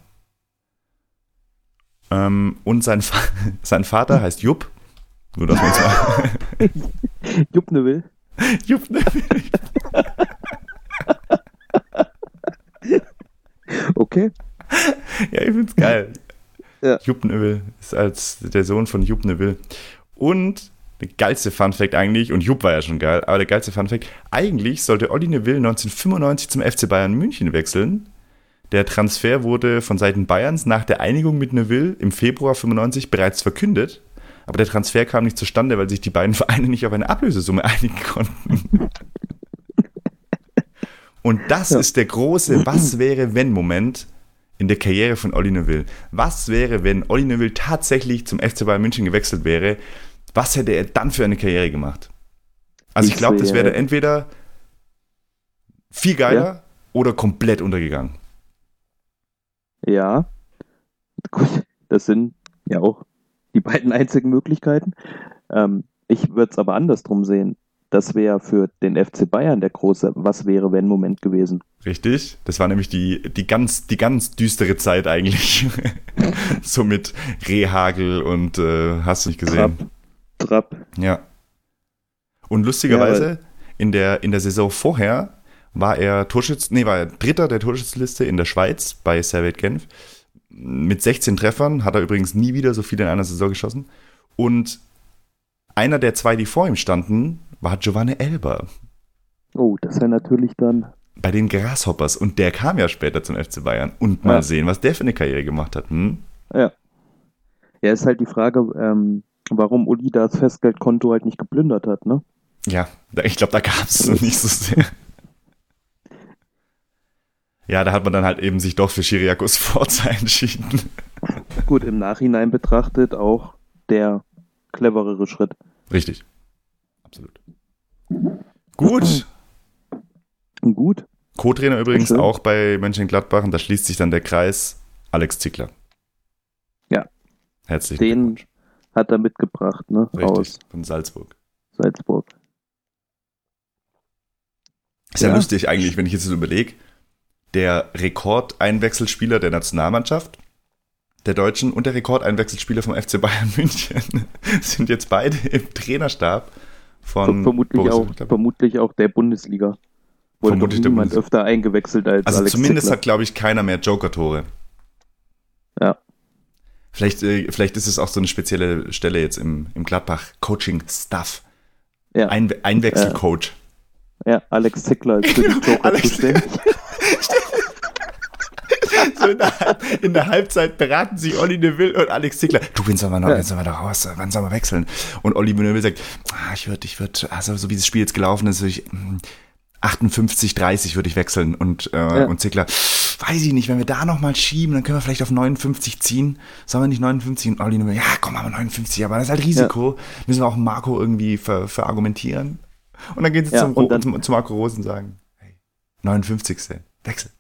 Ähm, und sein, Fa- sein Vater heißt Jupp. Nur, dass man es mal. Jupp Neville. Jupp Neville. Okay. Ja, ich find's geil. Ja. Jupp Neville ist als der Sohn von Jupp Neville. Und der geilste Funfact eigentlich, und Jupp war ja schon geil, aber der geilste Funfact, eigentlich sollte Olli Neville neunzehnhundertfünfundneunzig zum F C Bayern München wechseln. Der Transfer wurde von Seiten Bayerns nach der Einigung mit Neville im Februar fünfundneunzig bereits verkündet. Aber der Transfer kam nicht zustande, weil sich die beiden Vereine nicht auf eine Ablösesumme einigen konnten. Und das ja. ist der große Was-wäre-wenn-Moment in der Karriere von Olli Neville. Was wäre, wenn Olli Neville tatsächlich zum F C Bayern München gewechselt wäre? Was hätte er dann für eine Karriere gemacht? Also ich, ich glaube, das wäre entweder viel geiler ja. oder komplett untergegangen. Ja, gut, das sind ja auch die beiden einzigen Möglichkeiten. Ähm, ich würde es aber andersrum sehen. Das wäre für den F C Bayern der große Was-wäre-wenn-Moment gewesen. Richtig, das war nämlich die, die, ganz, die ganz düstere Zeit eigentlich. So mit Rehhagel und äh, hast du nicht gesehen. Trapp. Trapp. Ja. Und lustigerweise, ja, in, der, in der Saison vorher war er Torschütz, nee, war er Dritter der Torschützenliste in der Schweiz bei Servette Genf. Mit sechzehn Treffern, hat er übrigens nie wieder so viele in einer Saison geschossen. Und einer der zwei, die vor ihm standen, war Giovanni Elber. Oh, das ist ja natürlich dann... Bei den Grasshoppers. Und der kam ja später zum F C Bayern. Und mal ja. sehen, was der für eine Karriere gemacht hat. Hm? Ja. Ja, ist halt die Frage, ähm, warum Uli das Festgeldkonto halt nicht geplündert hat, ne? Ja, ich glaube, da gab es noch nicht so sehr. Ja, da hat man dann halt eben sich doch für Chiriakos Forza entschieden. Gut, im Nachhinein betrachtet auch der cleverere Schritt. Richtig. Absolut. Gut. Gut. Co-Trainer übrigens auch bei Mönchengladbach und da schließt sich dann der Kreis, Alex Zickler. Ja. Herzlichen Den Glückwunsch. Hat er mitgebracht, ne? Richtig, aus von Salzburg. Salzburg. Ist ja, ja lustig eigentlich, wenn ich jetzt so überlege, der Rekordeinwechselspieler der Nationalmannschaft, der Deutschen und der Rekordeinwechselspieler vom F C Bayern München sind jetzt beide im Trainerstab von vermutlich auch, vermutlich auch der Bundesliga. Wurde vermutlich doch niemand der Bundes- öfter eingewechselt als Also Alex zumindest Zickler. hat, glaube ich, keiner mehr Joker-Tore. Ja. Vielleicht, äh, vielleicht ist es auch so eine spezielle Stelle jetzt im, im Gladbach-Coaching-Staff. Ja. Ein, Einwechselcoach. Ja, Alex Zickler ist für die Joker zuständig. So in, der, in der Halbzeit beraten sich Olli Neville und Alex Zickler. Du, wann sollen wir noch, ja. sollen wir da raus? Wann sollen wir wechseln? Und Olli Neville sagt, ah, ich würde, ich würde, also so wie das Spiel jetzt gelaufen ist, würde ich achtundfünfzig dreißig würde ich wechseln. Und, äh, ja. und Zickler, weiß ich nicht, wenn wir da nochmal schieben, dann können wir vielleicht auf neunundfünfzig ziehen. Sollen wir nicht neunundfünfzig? Und Olli Neville, ja, komm, aber neunundfünfzig, aber das ist halt Risiko. Ja. Müssen wir auch Marco irgendwie ver, verargumentieren. Und dann gehen sie ja, zum, dann, zum, zu Marco Rose und sagen, hey, neunundfünfzigste Wechsel.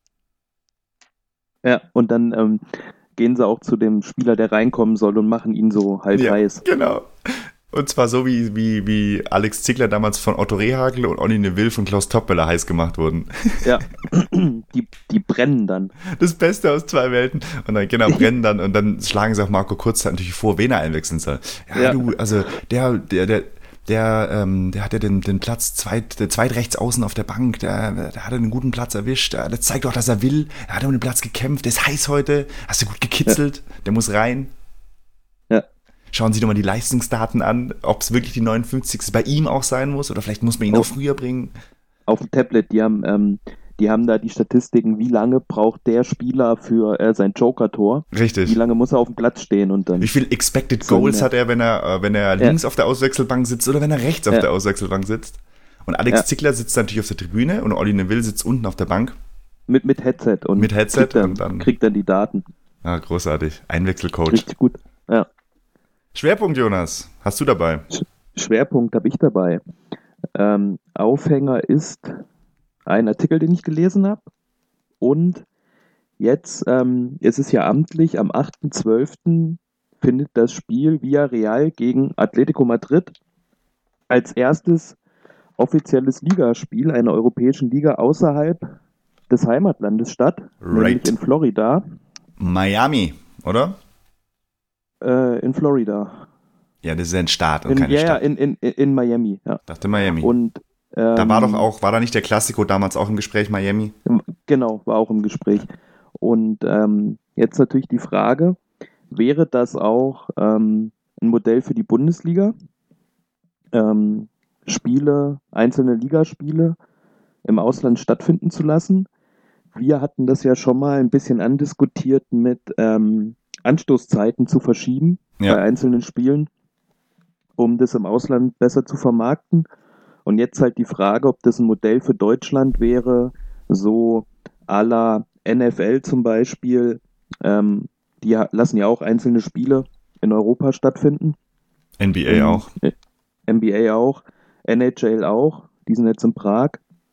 Ja, und dann ähm, gehen sie auch zu dem Spieler, der reinkommen soll und machen ihn so halb ja, heiß. Genau. Und zwar so, wie, wie, wie Alex Zickler damals von Otto Rehhagel und Olli Neville von Klaus Toppeler heiß gemacht wurden. Ja, die, die brennen dann. Das Beste aus zwei Welten. Und dann genau, brennen dann und dann schlagen sie auch Marco Kurz natürlich vor, wen er einwechseln soll. Ja, ja. du, also der, der, der, der, ähm, der hat ja den, den Platz zweit, der zweit außen auf der Bank, der, der hat einen guten Platz erwischt, der, der zeigt auch, dass er will, er hat um den Platz gekämpft, der ist heiß heute, hast du gut gekitzelt, ja. Der muss rein. Ja. Schauen Sie doch mal die Leistungsdaten an, ob es wirklich die neunundfünfzigste bei ihm auch sein muss oder vielleicht muss man ihn auf, noch früher bringen. Auf dem Tablet, die haben, ähm, die haben da die Statistiken, wie lange braucht der Spieler für äh, sein Joker-Tor. Richtig. Wie lange muss er auf dem Platz stehen und dann. Wie viel Expected Goals so, hat er, wenn er, wenn er links ja. auf der Auswechselbank sitzt oder wenn er rechts auf ja. der Auswechselbank sitzt? Und Alex ja. Zickler sitzt natürlich auf der Tribüne und Olli Neville sitzt unten auf der Bank. Mit, mit Headset und mit Headset kriegt dann, und dann kriegt dann die Daten. Ja, großartig. Einwechselcoach. Richtig gut. Ja. Schwerpunkt, Jonas, hast du dabei? Schwerpunkt habe ich dabei. Ähm, Aufhänger ist ein Artikel, den ich gelesen habe. Und jetzt ähm, ist es ja amtlich, am achten zwölften findet das Spiel Villarreal gegen Atletico Madrid als erstes offizielles Ligaspiel einer europäischen Liga außerhalb des Heimatlandes statt, right. nämlich in Florida. Miami, oder? Äh, in Florida. Ja, das ist ein Staat und in, keine ja, Stadt. Ja, in, in, in Miami, ja. Dachte Miami. Und ähm, da war doch auch, war da nicht der Klassiko damals auch im Gespräch, Miami? Genau, war auch im Gespräch. Und ähm, jetzt natürlich die Frage, wäre das auch ähm, ein Modell für die Bundesliga? Ähm, Spiele, einzelne Ligaspiele im Ausland stattfinden zu lassen? Wir hatten das ja schon mal ein bisschen andiskutiert mit ähm, Anstoßzeiten zu verschieben Ja. bei einzelnen Spielen, um das im Ausland besser zu vermarkten. Und jetzt halt die Frage, ob das ein Modell für Deutschland wäre, so à la N F L zum Beispiel. Ähm, die ha- lassen ja auch einzelne Spiele in Europa stattfinden. N B A In- auch. äh, N B A auch, N H L auch. Die sind jetzt in Prag.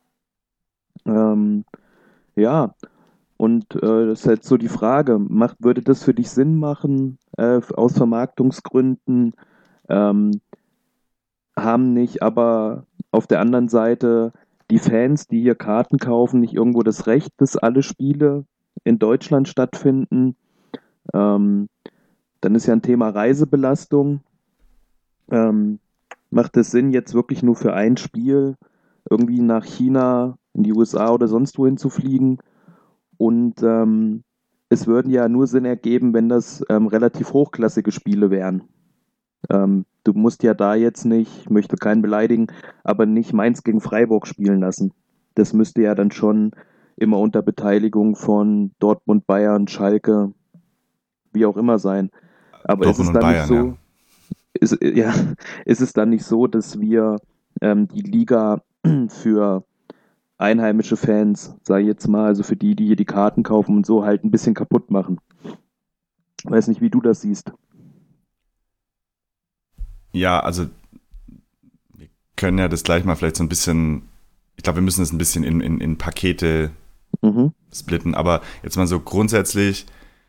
Ähm, ja, und äh, das ist jetzt so die Frage, macht, würde das für dich Sinn machen, äh, aus Vermarktungsgründen? Ähm, haben nicht aber auf der anderen Seite die Fans, die hier Karten kaufen, nicht irgendwo das Recht, dass alle Spiele in Deutschland stattfinden? Ähm, dann ist ja ein Thema Reisebelastung. Ähm, macht es Sinn, jetzt wirklich nur für ein Spiel irgendwie nach China, in die U S A oder sonst wohin zu fliegen? Und ähm, es würden ja nur Sinn ergeben, wenn das ähm, relativ hochklassige Spiele wären. Ähm, du musst ja da jetzt nicht, ich möchte keinen beleidigen, aber nicht Mainz gegen Freiburg spielen lassen. Das müsste ja dann schon immer unter Beteiligung von Dortmund, Bayern, Schalke, wie auch immer sein. Aber ist Dortmund es und dann Bayern, nicht so, ja. ist, ja, ist es dann nicht so, dass wir ähm, die Liga für einheimische Fans, sage ich jetzt mal, also für die, die hier die Karten kaufen und so, halt ein bisschen kaputt machen? Weiß nicht, wie du das siehst. Ja, also wir können ja das gleich mal vielleicht so ein bisschen, ich glaube, wir müssen das ein bisschen in, in, in Pakete Mhm. splitten, aber jetzt mal so grundsätzlich,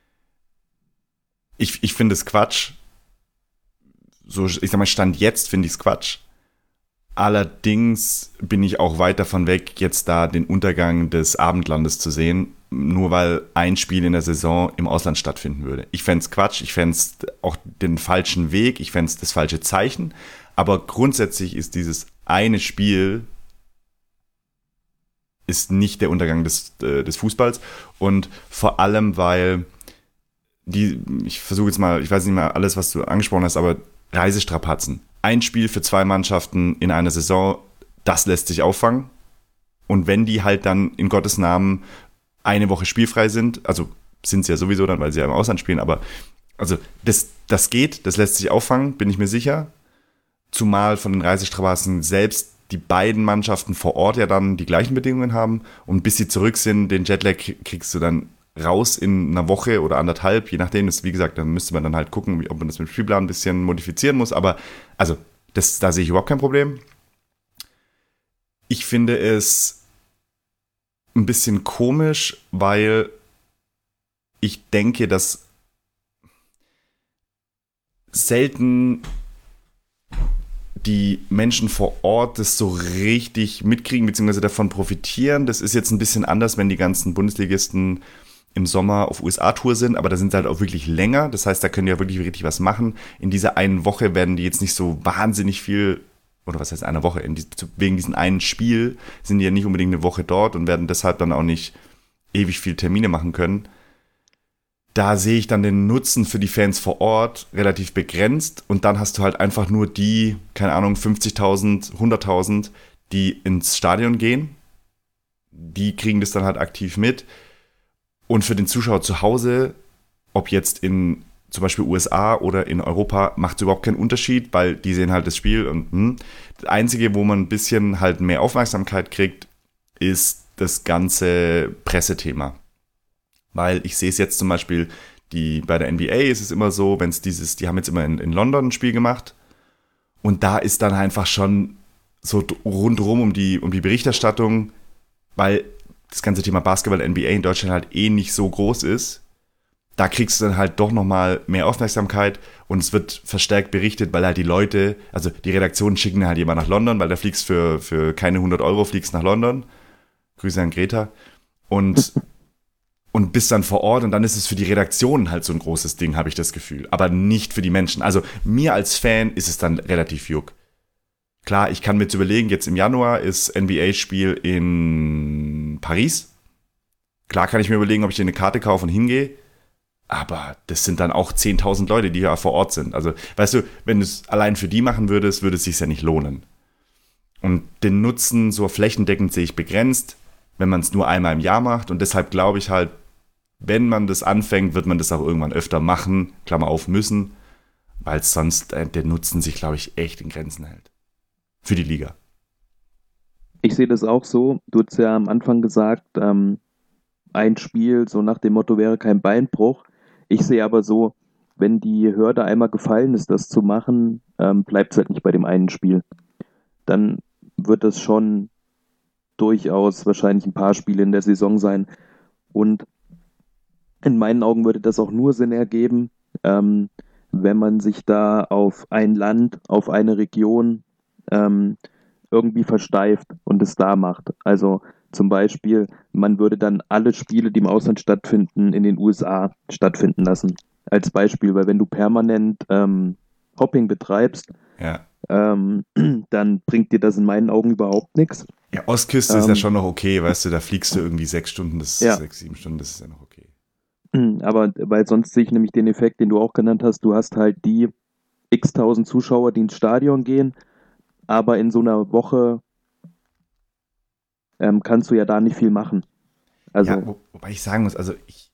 ich, ich finde es Quatsch. So, ich sag mal, Stand jetzt finde ich es Quatsch. Allerdings bin ich auch weit davon weg, jetzt da den Untergang des Abendlandes zu sehen, nur weil ein Spiel in der Saison im Ausland stattfinden würde. Ich fände es Quatsch, ich fände es auch den falschen Weg, ich fände es das falsche Zeichen, aber grundsätzlich ist dieses eine Spiel ist nicht der Untergang des, äh, des Fußballs und vor allem, weil die, ich versuche jetzt mal, ich weiß nicht mehr alles, was du angesprochen hast, aber Reisestrapazen. Ein Spiel für zwei Mannschaften in einer Saison, das lässt sich auffangen. Und wenn die halt dann in Gottes Namen eine Woche spielfrei sind, also sind sie ja sowieso dann, weil sie ja im Ausland spielen, aber also das, das geht, das lässt sich auffangen, bin ich mir sicher. Zumal von den Reisestrapazen selbst die beiden Mannschaften vor Ort ja dann die gleichen Bedingungen haben. Und bis sie zurück sind, den Jetlag kriegst du dann raus in einer Woche oder anderthalb, je nachdem. Das, wie gesagt, dann müsste man dann halt gucken, ob man das mit dem Spielplan ein bisschen modifizieren muss. Aber also, das, da sehe ich überhaupt kein Problem. Ich finde es ein bisschen komisch, weil ich denke, dass selten die Menschen vor Ort das so richtig mitkriegen, beziehungsweise davon profitieren. Das ist jetzt ein bisschen anders, wenn die ganzen Bundesligisten im Sommer auf U S A-Tour sind, aber da sind sie halt auch wirklich länger. Das heißt, da können die ja wirklich richtig was machen. In dieser einen Woche werden die jetzt nicht so wahnsinnig viel, oder was heißt eine Woche, in die, wegen diesem einen Spiel sind die ja nicht unbedingt eine Woche dort und werden deshalb dann auch nicht ewig viel Termine machen können. Da sehe ich dann den Nutzen für die Fans vor Ort relativ begrenzt und dann hast du halt einfach nur die, keine Ahnung, fünfzigtausend, hunderttausend, die ins Stadion gehen. Die kriegen das dann halt aktiv mit. Und für den Zuschauer zu Hause, ob jetzt in zum Beispiel U S A oder in Europa, macht es überhaupt keinen Unterschied, weil die sehen halt das Spiel. Und hm, das Einzige, wo man ein bisschen halt mehr Aufmerksamkeit kriegt, ist das ganze Pressethema. Weil ich sehe es jetzt zum Beispiel, die, bei der N B A ist es immer so, wenn es dieses, die haben jetzt immer in, in London ein Spiel gemacht und da ist dann einfach schon so rundherum um die, um die Berichterstattung, weil das ganze Thema Basketball N B A in Deutschland halt eh nicht so groß ist, da kriegst du dann halt doch nochmal mehr Aufmerksamkeit und es wird verstärkt berichtet, weil halt die Leute, also die Redaktionen schicken halt jemand nach London, weil da fliegst für, für keine hundert Euro, fliegst nach London. Grüße an Greta. Und und bist dann vor Ort und dann ist es für die Redaktion halt so ein großes Ding, habe ich das Gefühl. Aber nicht für die Menschen. Also mir als Fan ist es dann relativ juck. Klar, ich kann mir jetzt überlegen, jetzt im Januar ist N B A-Spiel in Paris. Klar kann ich mir überlegen, ob ich dir eine Karte kaufe und hingehe. Aber das sind dann auch zehntausend Leute, die ja vor Ort sind. Also, weißt du, wenn du es allein für die machen würdest, würde es sich ja nicht lohnen. Und den Nutzen so flächendeckend sehe ich begrenzt, wenn man es nur einmal im Jahr macht. Und deshalb glaube ich halt, wenn man das anfängt, wird man das auch irgendwann öfter machen, Klammer auf, müssen, weil sonst äh, der Nutzen sich, glaube ich, echt in Grenzen hält. Für die Liga. Ich sehe das auch so. Du hast ja am Anfang gesagt, ähm, ein Spiel so nach dem Motto wäre kein Beinbruch. Ich sehe aber so, wenn die Hürde einmal gefallen ist, das zu machen, ähm, bleibt es halt nicht bei dem einen Spiel. Dann wird es schon durchaus wahrscheinlich ein paar Spiele in der Saison sein. Und in meinen Augen würde das auch nur Sinn ergeben, ähm, wenn man sich da auf ein Land, auf eine Region ähm, irgendwie versteift und es da macht. Also zum Beispiel, man würde dann alle Spiele, die im Ausland stattfinden, in den U S A stattfinden lassen. Als Beispiel, weil wenn du permanent ähm, Hopping betreibst, Ja. ähm, dann bringt dir das in meinen Augen überhaupt nichts. Ja, Ostküste Ähm, ist ja schon noch okay, weißt du, da fliegst du irgendwie sechs Stunden, das Ja. sechs, sieben Stunden, das ist ja noch okay. Aber weil sonst sehe ich nämlich den Effekt, den du auch genannt hast, du hast halt die x-tausend Zuschauer, die ins Stadion gehen, aber in so einer Woche ähm, kannst du ja da nicht viel machen. Also, Ja, wo, wobei ich sagen muss, also ich,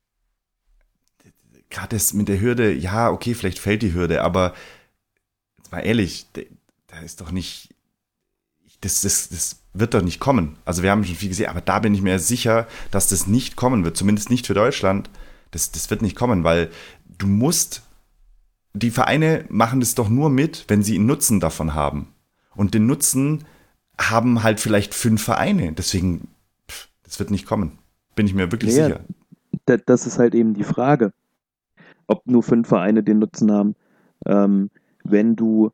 gerade das mit der Hürde, ja, okay, vielleicht fällt die Hürde, aber jetzt mal ehrlich, da ist doch nicht, das, das, das wird doch nicht kommen. Also wir haben schon viel gesehen, aber da bin ich mir sicher, dass das nicht kommen wird, zumindest nicht für Deutschland. Das, das wird nicht kommen, weil du musst, die Vereine machen das doch nur mit, wenn sie einen Nutzen davon haben. Und den Nutzen haben halt vielleicht fünf Vereine. Deswegen, pff, das wird nicht kommen. Bin ich mir wirklich Ja, sicher. da- das ist halt eben die Frage, ob nur fünf Vereine den Nutzen haben. Ähm, wenn du,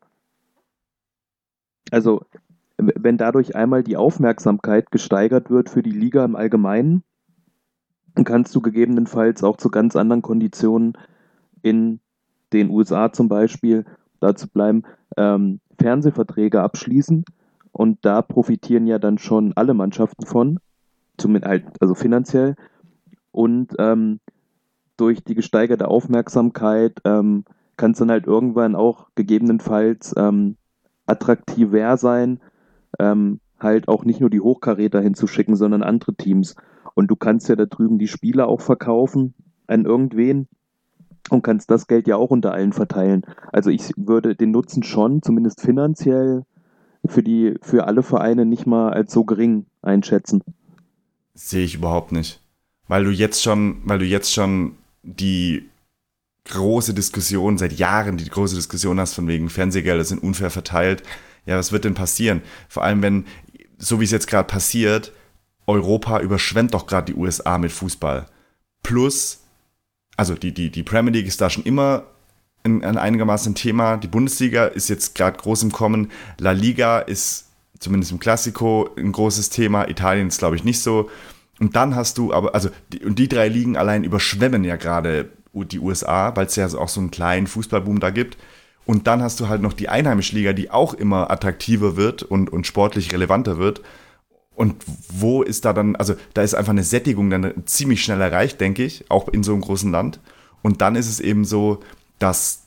also w- wenn dadurch einmal die Aufmerksamkeit gesteigert wird für die Liga im Allgemeinen, dann kannst du gegebenenfalls auch zu ganz anderen Konditionen in den U S A zum Beispiel, dazu bleiben, ähm, Fernsehverträge abschließen und da profitieren ja dann schon alle Mannschaften von, zumindest halt, also finanziell und ähm, durch die gesteigerte Aufmerksamkeit ähm, kann es dann halt irgendwann auch gegebenenfalls ähm, attraktiver sein, ähm, halt auch nicht nur die Hochkaräter hinzuschicken, sondern andere Teams. Und du kannst ja da drüben die Spieler auch verkaufen an irgendwen und kannst das Geld ja auch unter allen verteilen. Also ich würde den Nutzen schon, zumindest finanziell, für die, für alle Vereine nicht mal als so gering einschätzen. Sehe ich überhaupt nicht. Weil du jetzt schon, weil du jetzt schon die große Diskussion, seit Jahren die große Diskussion hast, von wegen Fernsehgelder sind unfair verteilt. Ja, was wird denn passieren? Vor allem, wenn, so wie es jetzt gerade passiert, Europa überschwemmt doch gerade die U S A mit Fußball. Plus, also die, die, die Premier League ist da schon immer ein, ein einigermaßen Thema. Die Bundesliga ist jetzt gerade groß im Kommen. La Liga ist zumindest im Classico ein großes Thema. Italien ist, glaube ich, nicht so. Und dann hast du aber, also, die, und die drei Ligen allein überschwemmen ja gerade die U S A, weil es ja auch so einen kleinen Fußballboom da gibt. Und dann hast du halt noch die einheimische Liga, die auch immer attraktiver wird und, und sportlich relevanter wird. Und wo ist da dann, also da ist einfach eine Sättigung dann ziemlich schnell erreicht, denke ich, auch in so einem großen Land. Und dann ist es eben so, dass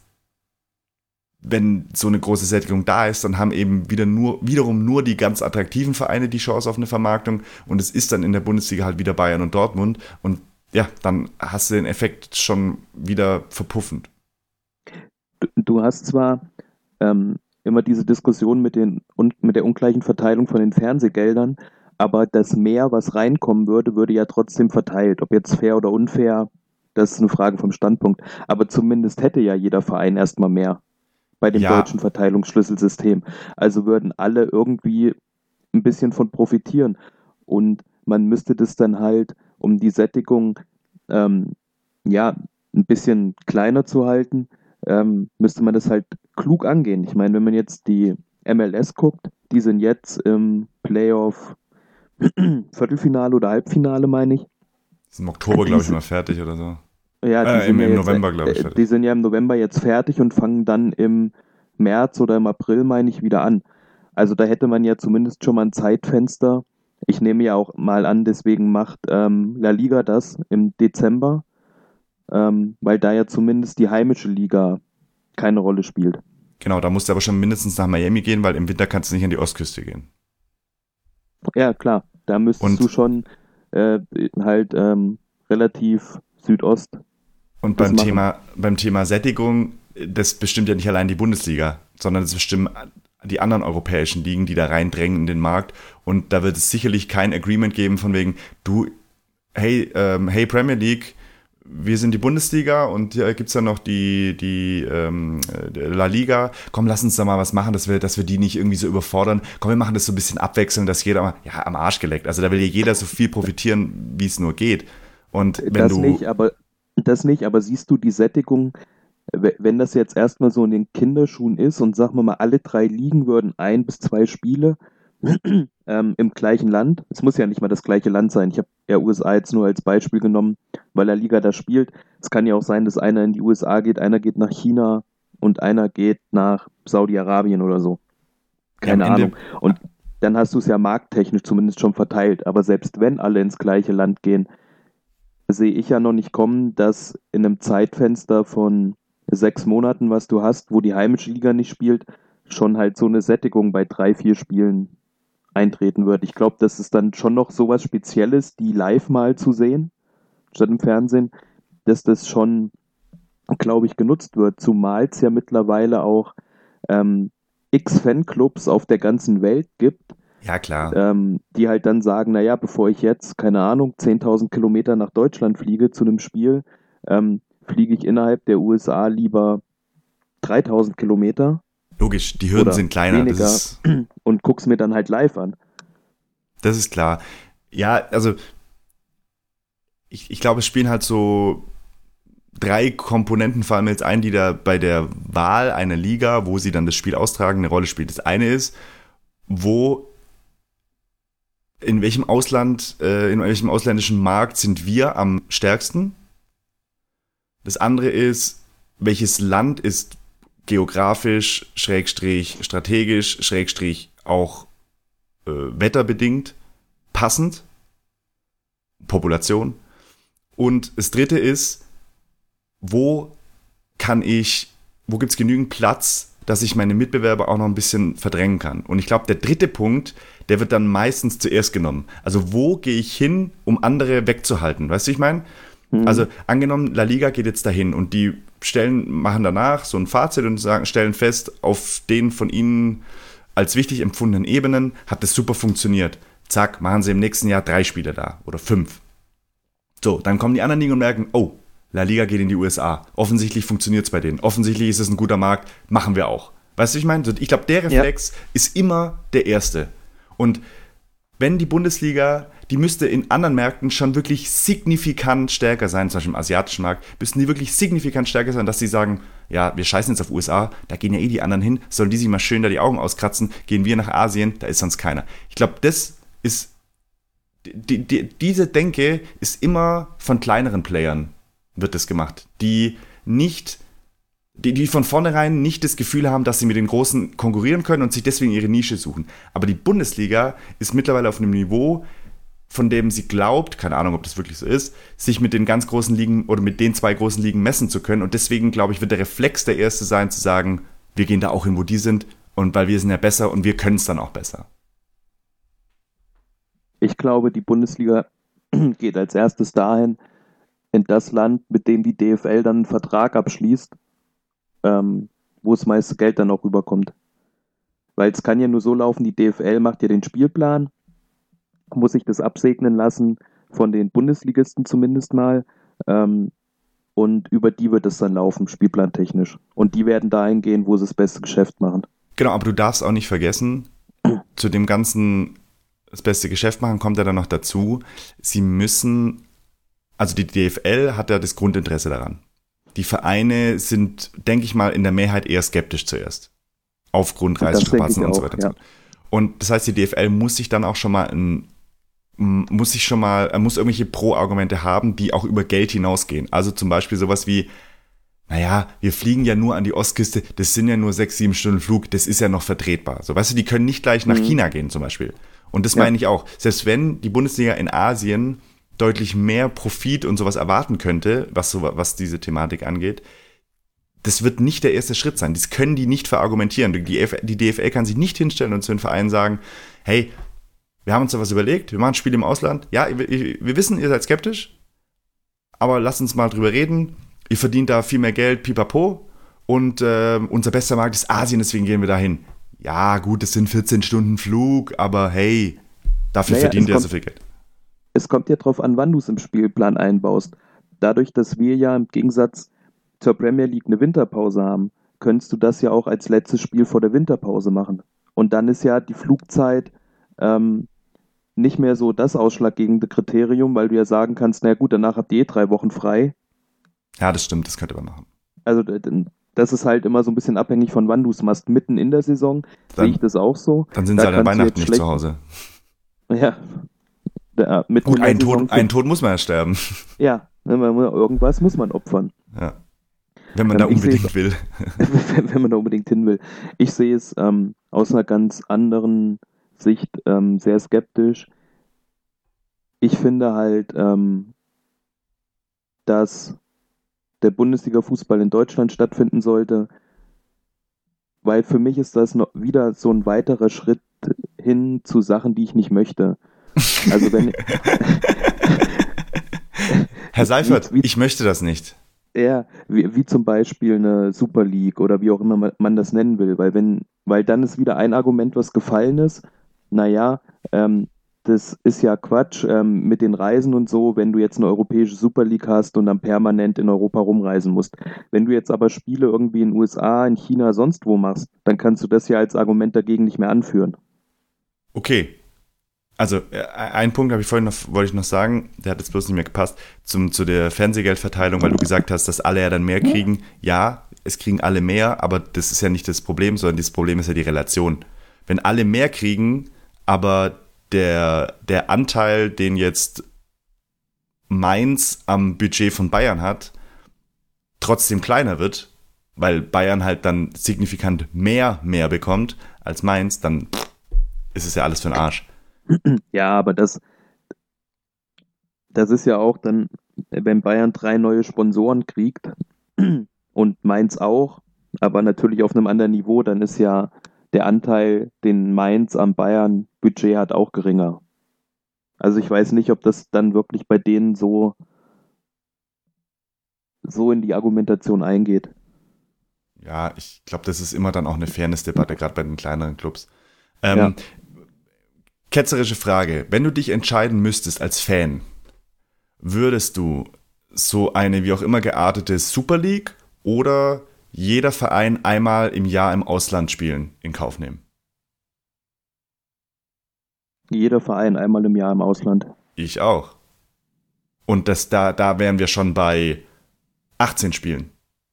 wenn so eine große Sättigung da ist, dann haben eben wieder nur, wiederum nur die ganz attraktiven Vereine die Chance auf eine Vermarktung. Und es ist dann in der Bundesliga halt wieder Bayern und Dortmund. Und ja, dann hast du den Effekt schon wieder verpuffend. Du, du hast zwar ähm, immer diese Diskussion mit, den, und mit der ungleichen Verteilung von den Fernsehgeldern, aber das Mehr, was reinkommen würde, würde ja trotzdem verteilt. Ob jetzt fair oder unfair, das ist eine Frage vom Standpunkt. Aber zumindest hätte ja jeder Verein erstmal mehr bei dem Ja. deutschen Verteilungsschlüsselsystem. Also würden alle irgendwie ein bisschen von profitieren. Und man müsste das dann halt, um die Sättigung ähm, ja, ein bisschen kleiner zu halten, ähm, müsste man das halt klug angehen. Ich meine, wenn man jetzt die M L S guckt, die sind jetzt im Playoff Viertelfinale oder Halbfinale, meine ich. Ist im Oktober, glaube ich, mal fertig oder so. Ja, die Äh, sind im, ja im jetzt, November, glaube ich, äh, fertig. Die sind ja im November jetzt fertig und fangen dann im März oder im April, meine ich, wieder an. Also da hätte man ja zumindest schon mal ein Zeitfenster. Ich nehme ja auch mal an, deswegen macht ähm, La Liga das im Dezember, ähm, weil da ja zumindest die heimische Liga keine Rolle spielt. Genau, da musst du aber schon mindestens nach Miami gehen, weil im Winter kannst du nicht an die Ostküste gehen. Ja, klar, da müsstest Und- du schon äh, halt ähm, relativ Südost. Und Das beim machen. Thema, beim Thema Sättigung, das bestimmt ja nicht allein die Bundesliga, sondern das bestimmen die anderen europäischen Ligen, die da reindrängen in den Markt. Und da wird es sicherlich kein Agreement geben von wegen, du, hey, ähm, hey Premier League, wir sind die Bundesliga und hier gibt es ja noch die, die ähm, La Liga. Komm, lass uns da mal was machen, dass wir, dass wir die nicht irgendwie so überfordern. Komm, wir machen das so ein bisschen abwechselnd, dass jeder mal, ja, am Arsch geleckt. Also da will ja jeder so viel profitieren, wie es nur geht. Und wenn Das du... nicht, aber das nicht, aber siehst du die Sättigung, we- wenn das jetzt erstmal so in den Kinderschuhen ist und sagen wir mal, alle drei Ligen würden ein bis zwei Spiele ähm, im gleichen Land, es muss ja nicht mal das gleiche Land sein, ich habe ja U S A jetzt nur als Beispiel genommen, weil La Liga da spielt. Es kann ja auch sein, dass einer in die U S A geht, einer geht nach China und einer geht nach Saudi-Arabien oder so. Keine Ja, am Ahnung. Ende- Und dann hast du es ja markttechnisch zumindest schon verteilt. Aber selbst wenn alle ins gleiche Land gehen, sehe ich ja noch nicht kommen, dass in einem Zeitfenster von sechs Monaten, was du hast, wo die heimische Liga nicht spielt, schon halt so eine Sättigung bei drei, vier Spielen eintreten wird. Ich glaube, das ist dann schon noch sowas Spezielles, die live mal zu sehen, statt im Fernsehen, dass das schon, glaube ich, genutzt wird. Zumal es ja mittlerweile auch ähm, x Fanclubs auf der ganzen Welt gibt, Ja, klar. ähm, die halt dann sagen, naja, bevor ich jetzt, keine Ahnung, zehntausend Kilometer nach Deutschland fliege zu einem Spiel, ähm, fliege ich innerhalb der U S A lieber dreitausend Kilometer Logisch, die Hürden oder sind kleiner. weniger Das ist, und guck's mir dann halt live an. das ist klar. Ja, also ich, ich glaube, es spielen halt so drei Komponenten, fallen mir jetzt ein, die da bei der Wahl einer Liga, wo sie dann das Spiel austragen, eine Rolle spielen. Das eine ist, wo in welchem Ausland, äh, in welchem ausländischen Markt sind wir am stärksten? Das andere ist, welches Land ist geografisch, Schrägstrich, strategisch, Schrägstrich auch äh, wetterbedingt passend, Population. Und das dritte ist, wo kann ich, wo gibt es genügend Platz, dass ich meine Mitbewerber auch noch ein bisschen verdrängen kann. Und ich glaube, der dritte Punkt, der wird dann meistens zuerst genommen. Also wo gehe ich hin, um andere wegzuhalten? Weißt du, ich meine? Mhm. Also angenommen, La Liga geht jetzt dahin und die stellen, machen danach so ein Fazit und sagen, stellen fest, auf den von ihnen als wichtig empfundenen Ebenen hat das super funktioniert. Zack, machen sie im nächsten Jahr drei Spiele da oder fünf. So, dann kommen die anderen Ligen und merken, oh, La Liga geht in die U S A. Offensichtlich funktioniert es bei denen. Offensichtlich ist es ein guter Markt. Machen wir auch. Weißt du, ich meine? Ich glaube, der Reflex ja. ist immer der erste. Und wenn die Bundesliga, die müsste in anderen Märkten schon wirklich signifikant stärker sein, zum Beispiel im asiatischen Markt, müssten die wirklich signifikant stärker sein, dass sie sagen, ja, wir scheißen jetzt auf U S A, da gehen ja eh die anderen hin, sollen die sich mal schön da die Augen auskratzen, gehen wir nach Asien, da ist sonst keiner. Ich glaube, das ist, die, die, diese Denke ist immer von kleineren Playern wird das gemacht, die nicht, die, die von vornherein nicht das Gefühl haben, dass sie mit den Großen konkurrieren können und sich deswegen ihre Nische suchen. Aber die Bundesliga ist mittlerweile auf einem Niveau, von dem sie glaubt, keine Ahnung, ob das wirklich so ist, sich mit den ganz großen Ligen oder mit den zwei großen Ligen messen zu können. Und deswegen, glaube ich, wird der Reflex der erste sein, zu sagen, wir gehen da auch hin, wo die sind, und weil wir sind ja besser und wir können es dann auch besser. Ich glaube, die Bundesliga geht als erstes dahin, in das Land, mit dem die D F L dann einen Vertrag abschließt, ähm, wo das meiste Geld dann auch rüberkommt. Weil es kann ja nur so laufen, die D F L macht ja den Spielplan, muss sich das absegnen lassen, von den Bundesligisten zumindest mal, ähm, und über die wird es dann laufen, spielplantechnisch. Und die werden dahin gehen, wo sie das beste Geschäft machen. Genau, aber du darfst auch nicht vergessen, zu dem ganzen das beste Geschäft machen kommt ja dann noch dazu, sie müssen, also die D F L hat ja das Grundinteresse daran. Die Vereine sind, denke ich mal, in der Mehrheit eher skeptisch zuerst. Aufgrund Reisestrapazen und so weiter. Ja. Und das heißt, die D F L muss sich dann auch schon mal ein muss ich schon mal, er muss irgendwelche Pro-Argumente haben, die auch über Geld hinausgehen. Also zum Beispiel sowas wie, naja, wir fliegen ja nur an die Ostküste, das sind ja nur sechs, sieben Stunden Flug, das ist ja noch vertretbar. So, weißt du, die können nicht gleich nach mhm. China gehen zum Beispiel. Und das ja. meine ich auch. Selbst wenn die Bundesliga in Asien deutlich mehr Profit und sowas erwarten könnte, was, so, was diese Thematik angeht, das wird nicht der erste Schritt sein. Das können die nicht verargumentieren. Die, F- die D F L kann sich nicht hinstellen und zu den Vereinen sagen, hey, wir haben uns da was überlegt, wir machen Spiele im Ausland. Ja, wir, wir wissen, ihr seid skeptisch, aber lasst uns mal drüber reden. Ihr verdient da viel mehr Geld, pipapo. Und äh, unser bester Markt ist Asien, deswegen gehen wir dahin. Ja, gut, es sind vierzehn Stunden Flug, aber hey, dafür naja, verdient ihr so viel Geld. Es kommt ja drauf an, wann du es im Spielplan einbaust. Dadurch, dass wir ja im Gegensatz zur Premier League eine Winterpause haben, könntest du das ja auch als letztes Spiel vor der Winterpause machen. Und dann ist ja die Flugzeit ähm, nicht mehr so das ausschlaggebende Kriterium, weil du ja sagen kannst, na gut, danach habt ihr eh drei Wochen frei. Ja, das stimmt, das könnte man machen. Also das ist halt immer so ein bisschen abhängig von wann du es machst. Mitten in der Saison sehe ich das auch so. Dann sind da sie halt an Weihnachten nicht zu Hause. Ja. Da, gut, einen Tod, einen Tod muss man ja sterben. Ja, irgendwas muss man opfern. Ja. Wenn man ähm, da unbedingt will. wenn, wenn man da unbedingt hin will. Ich sehe es ähm, aus einer ganz anderen Sicht ähm, sehr skeptisch. Ich finde halt, ähm, dass der Bundesliga-Fußball in Deutschland stattfinden sollte, weil für mich ist das noch wieder so ein weiterer Schritt hin zu Sachen, die ich nicht möchte. Also wenn Herr Seifert, wie, wie, ich möchte das nicht. Ja, wie, wie zum Beispiel eine Super League oder wie auch immer man das nennen will, weil wenn, weil dann ist wieder ein Argument, was gefallen ist, naja, ähm, das ist ja Quatsch ähm, mit den Reisen und so, wenn du jetzt eine europäische Super League hast und dann permanent in Europa rumreisen musst. Wenn du jetzt aber Spiele irgendwie in den U S A, in China, sonst wo machst, dann kannst du das ja als Argument dagegen nicht mehr anführen. Okay. Also, einen Punkt habe ich vorhin noch, wollte ich noch sagen, der hat jetzt bloß nicht mehr gepasst, zum, zu der Fernsehgeldverteilung, weil du gesagt hast, dass alle ja dann mehr kriegen. Ja, es kriegen alle mehr, aber das ist ja nicht das Problem, sondern das Problem ist ja die Relation. Wenn alle mehr kriegen, aber der, der Anteil, den jetzt Mainz am Budget von Bayern hat, trotzdem kleiner wird, weil Bayern halt dann signifikant mehr mehr bekommt als Mainz, dann ist es ja alles für den Arsch. Ja, aber das, das ist ja auch dann, wenn Bayern drei neue Sponsoren kriegt und Mainz auch, aber natürlich auf einem anderen Niveau, dann ist ja der Anteil, den Mainz am Bayern-Budget hat, auch geringer. Also ich weiß nicht, ob das dann wirklich bei denen so, so in die Argumentation eingeht. Ja, ich glaube, das ist immer dann auch eine Fairness-Debatte, gerade bei den kleineren Clubs. Ähm, ja. Ketzerische Frage. Wenn du dich entscheiden müsstest als Fan, würdest du so eine wie auch immer geartete Super League oder jeder Verein einmal im Jahr im Ausland spielen in Kauf nehmen? Jeder Verein einmal im Jahr im Ausland. Ich auch. Und das, da, da wären wir schon bei achtzehn Spielen.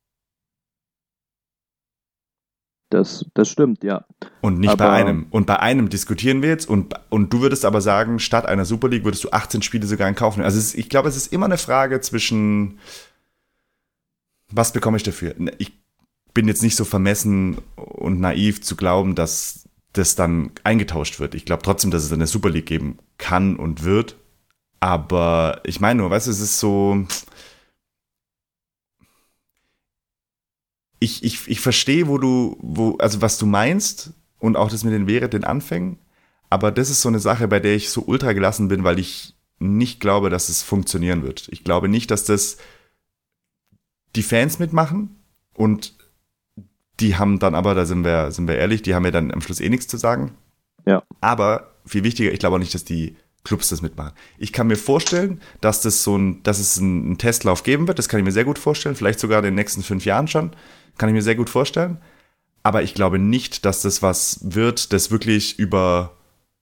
Das, das stimmt, ja. Und nicht aber bei einem. Und bei einem diskutieren wir jetzt und, und du würdest aber sagen, statt einer Super League würdest du achtzehn Spiele sogar in Kauf nehmen. Also es ist, ich glaube, es ist immer eine Frage zwischen, was bekomme ich dafür? Ich bin jetzt nicht so vermessen und naiv zu glauben, dass das dann eingetauscht wird. Ich glaube trotzdem, dass es eine Super League geben kann und wird. Aber ich meine nur, weißt du, es ist so... Ich, ich, ich verstehe, wo du, wo, also was du meinst und auch das mit den während den Anfängen, aber das ist so eine Sache, bei der ich so ultra gelassen bin, weil ich nicht glaube, dass es funktionieren wird. Ich glaube nicht, dass das die Fans mitmachen und die haben dann aber, da sind wir, sind wir ehrlich, die haben ja dann am Schluss eh nichts zu sagen. Ja. Aber viel wichtiger, ich glaube auch nicht, dass die Clubs das mitmachen. Ich kann mir vorstellen, dass das so ein, dass es einen Testlauf geben wird, das kann ich mir sehr gut vorstellen, vielleicht sogar in den nächsten fünf Jahren schon. Kann ich mir sehr gut vorstellen. Aber ich glaube nicht, dass das was wird, das wirklich über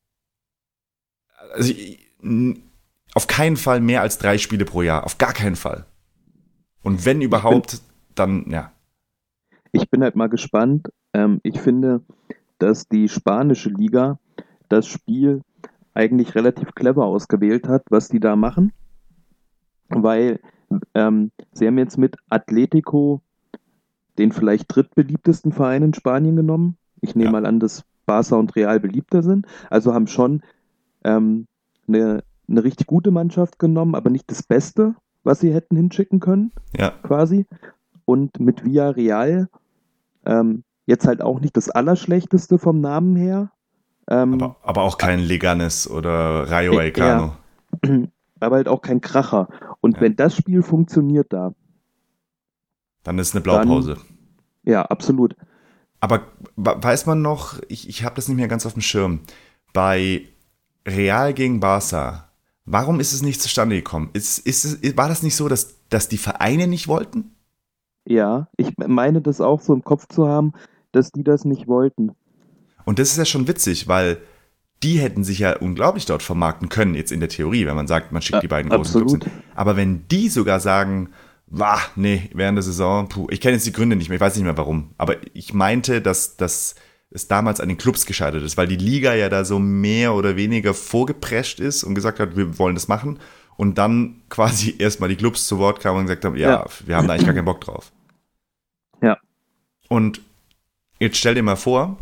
also ich, auf keinen Fall mehr als drei Spiele pro Jahr. Auf gar keinen Fall. Und wenn überhaupt, bin, dann, ja. Ich bin halt mal gespannt. Ähm, ich finde, dass die spanische Liga das Spiel eigentlich relativ clever ausgewählt hat, was die da machen, weil ähm, sie haben jetzt mit Atletico den vielleicht drittbeliebtesten Verein in Spanien genommen. Ich nehme Ja. mal an, dass Barca und Real beliebter sind. Also haben schon ähm, eine, eine richtig gute Mannschaft genommen, aber nicht das Beste, was sie hätten hinschicken können, Ja, quasi. Und mit Villarreal ähm, jetzt halt auch nicht das Allerschlechteste vom Namen her. Ähm, aber, aber auch kein Leganes oder Rayo Ja. Vallecano. aber halt auch kein Kracher. Und Ja. wenn das Spiel funktioniert da, Dann ist eine Blaupause. ja, absolut. Aber wa- weiß man noch, ich, ich habe das nicht mehr ganz auf dem Schirm, bei Real gegen Barca, warum ist es nicht zustande gekommen? Ist, ist es, war das nicht so, dass, dass die Vereine nicht wollten? Ja, ich meine das auch so im Kopf zu haben, dass die das nicht wollten. Und das ist ja schon witzig, weil die hätten sich ja unglaublich dort vermarkten können, jetzt in der Theorie, wenn man sagt, man schickt die beiden großen absolut. Clubs hin. Aber wenn die sogar sagen, wah, nee, während der Saison, puh, ich kenne jetzt die Gründe nicht mehr, ich weiß nicht mehr warum, aber ich meinte, dass, dass es damals an den Clubs gescheitert ist, weil die Liga ja da so mehr oder weniger vorgeprescht ist und gesagt hat, wir wollen das machen und dann quasi erstmal die Clubs zu Wort kamen und gesagt haben, ja, Ja. wir haben da eigentlich gar keinen Bock drauf. Ja. Und jetzt stell dir mal vor,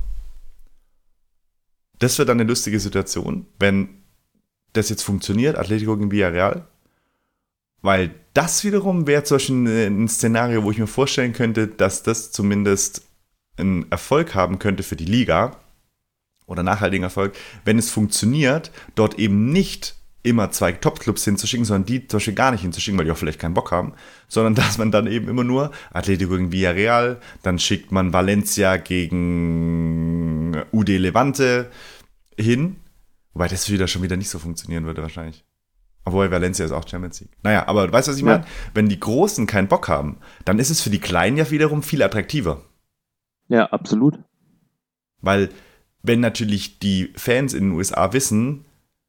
das wird dann eine lustige Situation, wenn das jetzt funktioniert, Atletico gegen Villarreal, weil das wiederum wäre zum Beispiel ein Szenario, wo ich mir vorstellen könnte, dass das zumindest einen Erfolg haben könnte für die Liga oder nachhaltigen Erfolg, wenn es funktioniert, dort eben nicht immer zwei Top-Clubs hinzuschicken, sondern die zum Beispiel gar nicht hinzuschicken, weil die auch vielleicht keinen Bock haben, sondern dass man dann eben immer nur Atletico gegen Villarreal, dann schickt man Valencia gegen U D Levante hin, wobei das wieder schon wieder nicht so funktionieren würde wahrscheinlich. Obwohl Valencia ist auch Champions League. Naja, aber du weißt, was ich meine? Ja. Wenn die Großen keinen Bock haben, dann ist es für die Kleinen ja wiederum viel attraktiver. Ja, absolut. Weil wenn natürlich die Fans in den U S A wissen,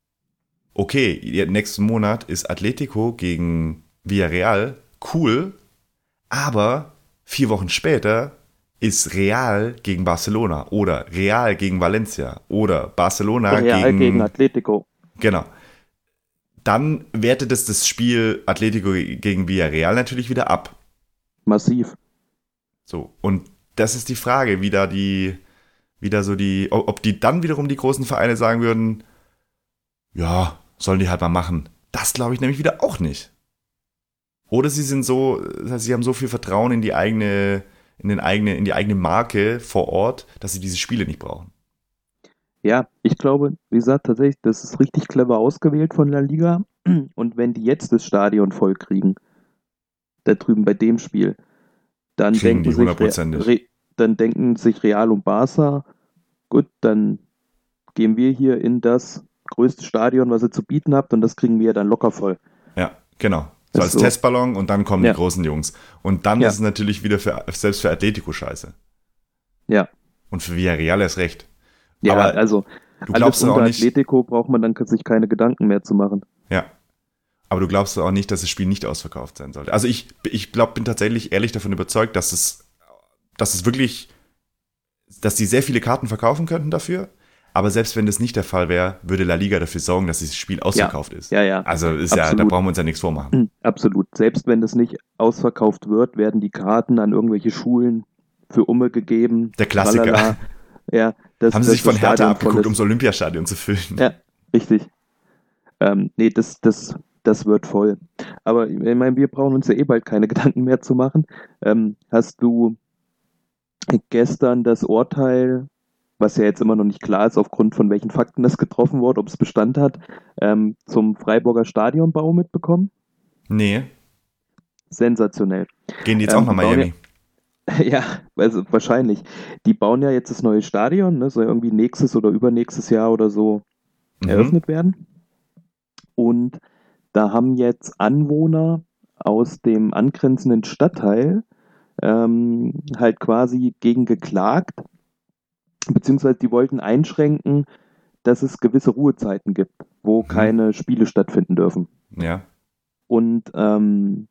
okay, nächsten Monat ist Atletico gegen Villarreal, cool, aber vier Wochen später ist Real gegen Barcelona oder Real gegen Valencia oder Barcelona Real gegen, gegen Atletico. Genau. Dann wertet es das Spiel Atletico gegen Villarreal natürlich wieder ab. Massiv. So, und das ist die Frage, wie da die, wie da so die, ob die dann wiederum die großen Vereine sagen würden, ja, sollen die halt mal machen. Das glaube ich nämlich wieder auch nicht. Oder sie sind so, das heißt, sie haben so viel Vertrauen in die eigene, in den eigene, in die eigene Marke vor Ort, dass sie diese Spiele nicht brauchen. Ja, ich glaube, wie gesagt, tatsächlich, das ist richtig clever ausgewählt von La Liga. Und wenn die jetzt das Stadion voll kriegen, da drüben bei dem Spiel, dann Kriegen denken die sich hundertprozentig. Re- dann denken sich Real und Barca, gut, dann gehen wir hier in das größte Stadion, was ihr zu bieten habt, und das kriegen wir dann locker voll. Ja, genau. So Ist als so. Testballon und dann kommen Ja. die großen Jungs. Und dann Ja. ist es natürlich wieder für, selbst für Atletico scheiße. Ja, Und für Villarreal erst recht. ja, Aber also Du alles glaubst doch unter auch nicht, Atletico braucht man dann sich keine Gedanken mehr zu machen. ja. Aber du glaubst doch auch nicht, dass das Spiel nicht ausverkauft sein sollte. Also ich, ich glaube, bin tatsächlich ehrlich davon überzeugt, dass es, dass es wirklich, dass die sehr viele Karten verkaufen könnten dafür. Aber selbst wenn das nicht der Fall wäre, würde La Liga dafür sorgen, dass dieses Spiel ausverkauft ist. Ja, ja. Also ist ja, da Absolut. brauchen wir uns ja nichts vormachen. Mhm, absolut. Selbst wenn es nicht ausverkauft wird, werden die Karten an irgendwelche Schulen für Umme gegeben. Der Klassiker. Tralala. Ja, das, Haben sie das sich von das Hertha Stadion abgeguckt, voll ist. ums Olympiastadion zu füllen. Ja, richtig. Ähm, nee, das, das, das wird voll. Aber ich meine, wir brauchen uns ja eh bald keine Gedanken mehr zu machen. Ähm, hast du gestern das Urteil, was ja jetzt immer noch nicht klar ist, aufgrund von welchen Fakten das getroffen wurde, ob es Bestand hat, ähm, zum Freiburger Stadionbau mitbekommen? Nee. Sensationell. Gehen die jetzt Ähm, auch nach die bauen Miami? Ja, also wahrscheinlich. Die bauen ja jetzt das neue Stadion, ne, soll irgendwie nächstes oder übernächstes Jahr oder so Mhm. eröffnet werden. Und da haben jetzt Anwohner aus dem angrenzenden Stadtteil ähm, halt quasi gegen geklagt, beziehungsweise die wollten einschränken, dass es gewisse Ruhezeiten gibt, wo Mhm. keine Spiele stattfinden dürfen. Ja. Und ähm,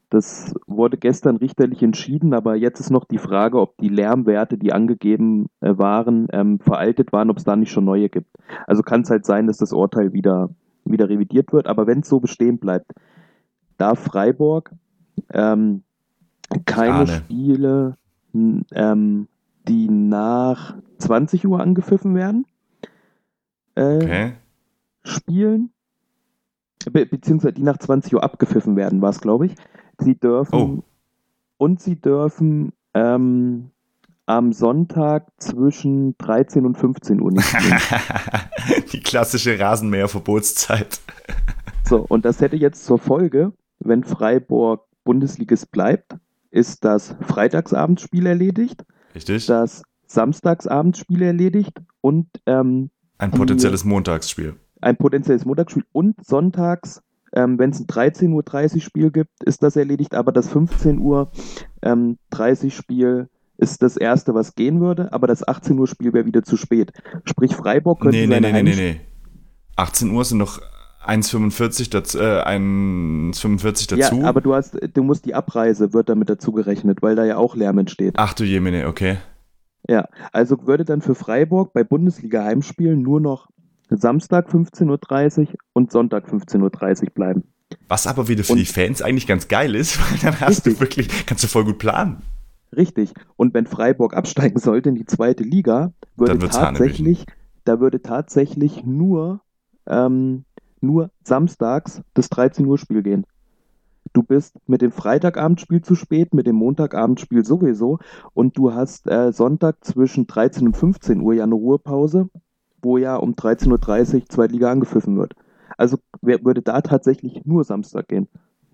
Das wurde gestern richterlich entschieden, aber jetzt ist noch die Frage, ob die Lärmwerte, die angegeben äh, waren, ähm, veraltet waren, ob es da nicht schon neue gibt. Also kann es halt sein, dass das Urteil wieder, wieder revidiert wird, aber wenn es so bestehen bleibt, darf Freiburg ähm, keine Ahne. Spiele, n- ähm, die nach zwanzig Uhr angepfiffen werden, äh, Okay. spielen, be beziehungsweise die nach zwanzig Uhr abgepfiffen werden, war es, glaube ich. Sie dürfen Oh. und sie dürfen ähm, am Sonntag zwischen dreizehn und fünfzehn Uhr nicht spielen. Die klassische Rasenmäher-Verbotszeit. So, und das hätte jetzt zur Folge, wenn Freiburg Bundesligist bleibt, ist das Freitagsabendsspiel erledigt, Richtig? das Samstagsabendspiel erledigt und ähm, Ein die- potenzielles Montagsspiel. ein potenzielles Montagsspiel und sonntags, ähm, wenn es ein dreizehn Uhr dreißig Spiel gibt, ist das erledigt, aber das fünfzehn Uhr dreißig Spiel ist das erste, was gehen würde, aber das achtzehn Uhr Spiel wäre wieder zu spät. Sprich, Freiburg könnte Nee, nee, seine nee, nee, Heimspiele- nee, nee. achtzehn Uhr sind noch eins fünfundvierzig dazu, äh, eins fünfundvierzig dazu. Ja, aber du hast, du musst die Abreise wird damit dazu gerechnet, weil da ja auch Lärm entsteht. Ach du Jemine, okay. Ja, also würde dann für Freiburg bei Bundesliga-Heimspielen nur noch Samstag fünfzehn Uhr dreißig und Sonntag fünfzehn Uhr dreißig bleiben. Was aber wieder für Und- die Fans eigentlich ganz geil ist, weil dann hast Richtig. du wirklich, kannst du voll gut planen. Richtig. Und wenn Freiburg absteigen sollte in die zweite Liga, würde Dann wird's tatsächlich, da würde tatsächlich nur, ähm, nur samstags das dreizehn Uhr Spiel gehen. Du bist mit dem Freitagabendspiel zu spät, mit dem Montagabendspiel sowieso und du hast äh, Sonntag zwischen dreizehn und fünfzehn Uhr ja eine Ruhepause, wo ja um dreizehn Uhr dreißig Zweite Liga angepfiffen wird. Also wer, würde da tatsächlich nur Samstag gehen.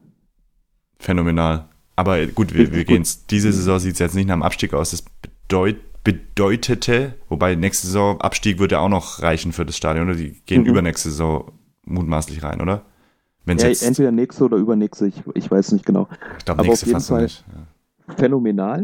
Phänomenal. Aber gut, wir, Richtig wir gut. gehen diese Saison sieht es jetzt nicht nach dem Abstieg aus. Das bedeut, bedeutete, wobei nächste Saison Abstieg würde auch noch reichen für das Stadion, oder? Die gehen Mhm. übernächste Saison mutmaßlich rein, oder? Wenn Ja, jetzt, entweder nächste oder übernächste, ich, ich weiß nicht genau. ich glaube aber nächste auf jeden fast noch Fall- nicht. Ja. Phänomenal.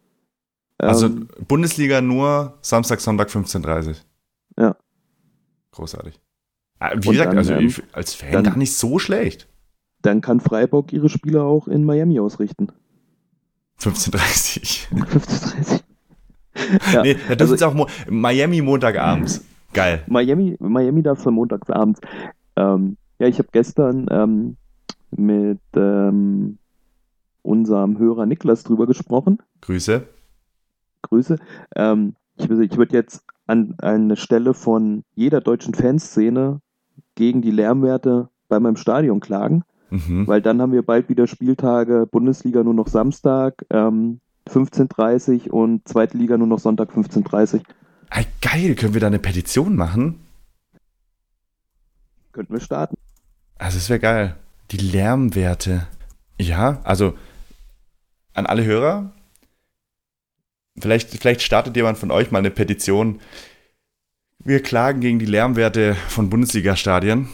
Also Ähm, Bundesliga nur Samstag, Sonntag fünfzehn Uhr dreißig. Ja. Großartig. Ah, Wie Und gesagt, dann, also ähm, ich, als Fan dann- gar nicht so schlecht. dann kann Freiburg ihre Spiele auch in Miami ausrichten. fünfzehn Uhr dreißig. fünfzehn Uhr dreißig. Ja, Nee, da also dürfen sie auch Mo Miami Montagabends. Geil. Miami, Miami darf dann montagsabends. Ähm, ja, ich habe gestern ähm, mit ähm, unserem Hörer Niklas drüber gesprochen. Grüße. Grüße. Ähm, ich ich würde jetzt an eine Stelle von jeder deutschen Fanszene gegen die Lärmwerte bei meinem Stadion klagen, Mhm. weil dann haben wir bald wieder Spieltage, Bundesliga nur noch Samstag, ähm, fünfzehn Uhr dreißig und zweite Liga nur noch Sonntag fünfzehn Uhr dreißig. Ey, geil, können wir da eine Petition machen? Könnten wir starten. Also das wäre geil. Die Lärmwerte. Ja, also an alle Hörer, vielleicht, vielleicht startet jemand von euch mal eine Petition. Wir klagen gegen die Lärmwerte von Bundesliga-Stadien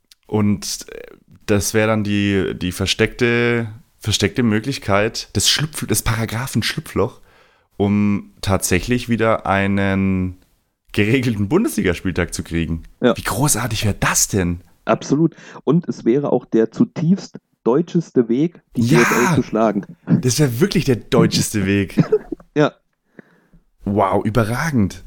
und das wäre dann die, die versteckte, versteckte Möglichkeit des, Schlupf, des Paragraphen Schlupfloch, um tatsächlich wieder einen geregelten Bundesligaspieltag zu kriegen. Ja. Wie großartig wäre das denn? Absolut. Und es wäre auch der zutiefst deutscheste Weg, die Ja! D F L zu schlagen. Das wäre wirklich der deutscheste Weg. Ja. Wow, überragend.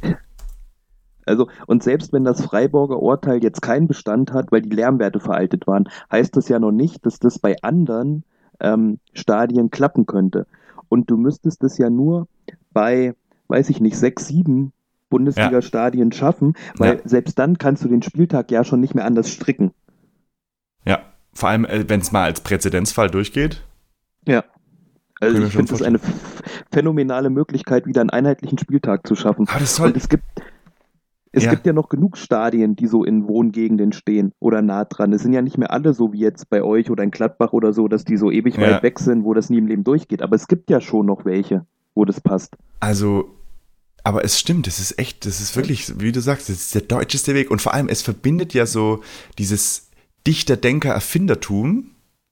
Also, und selbst wenn das Freiburger Urteil jetzt keinen Bestand hat, weil die Lärmwerte veraltet waren, heißt das ja noch nicht, dass das bei anderen ähm, Stadien klappen könnte. Und du müsstest es ja nur bei, weiß ich nicht, sechs, sieben Bundesliga-Stadien schaffen, weil Ja. selbst dann kannst du den Spieltag ja schon nicht mehr anders stricken. Ja, vor allem, wenn es mal als Präzedenzfall durchgeht. Ja. Also Können wir ich schon finde das eine f- phänomenale Möglichkeit, wieder einen einheitlichen Spieltag zu schaffen. Aber das soll. Und es gibt, es Ja. gibt ja noch genug Stadien, die so in Wohngegenden stehen oder nah dran. Es sind ja nicht mehr alle so wie jetzt bei euch oder in Gladbach oder so, dass die so ewig Ja. weit weg sind, wo das nie im Leben durchgeht. Aber es gibt ja schon noch welche, wo das passt. Also, aber es stimmt, es ist echt, das ist wirklich, wie du sagst, das ist der deutscheste Weg. Und vor allem, es verbindet ja so dieses Dichter, Denker, Erfindertum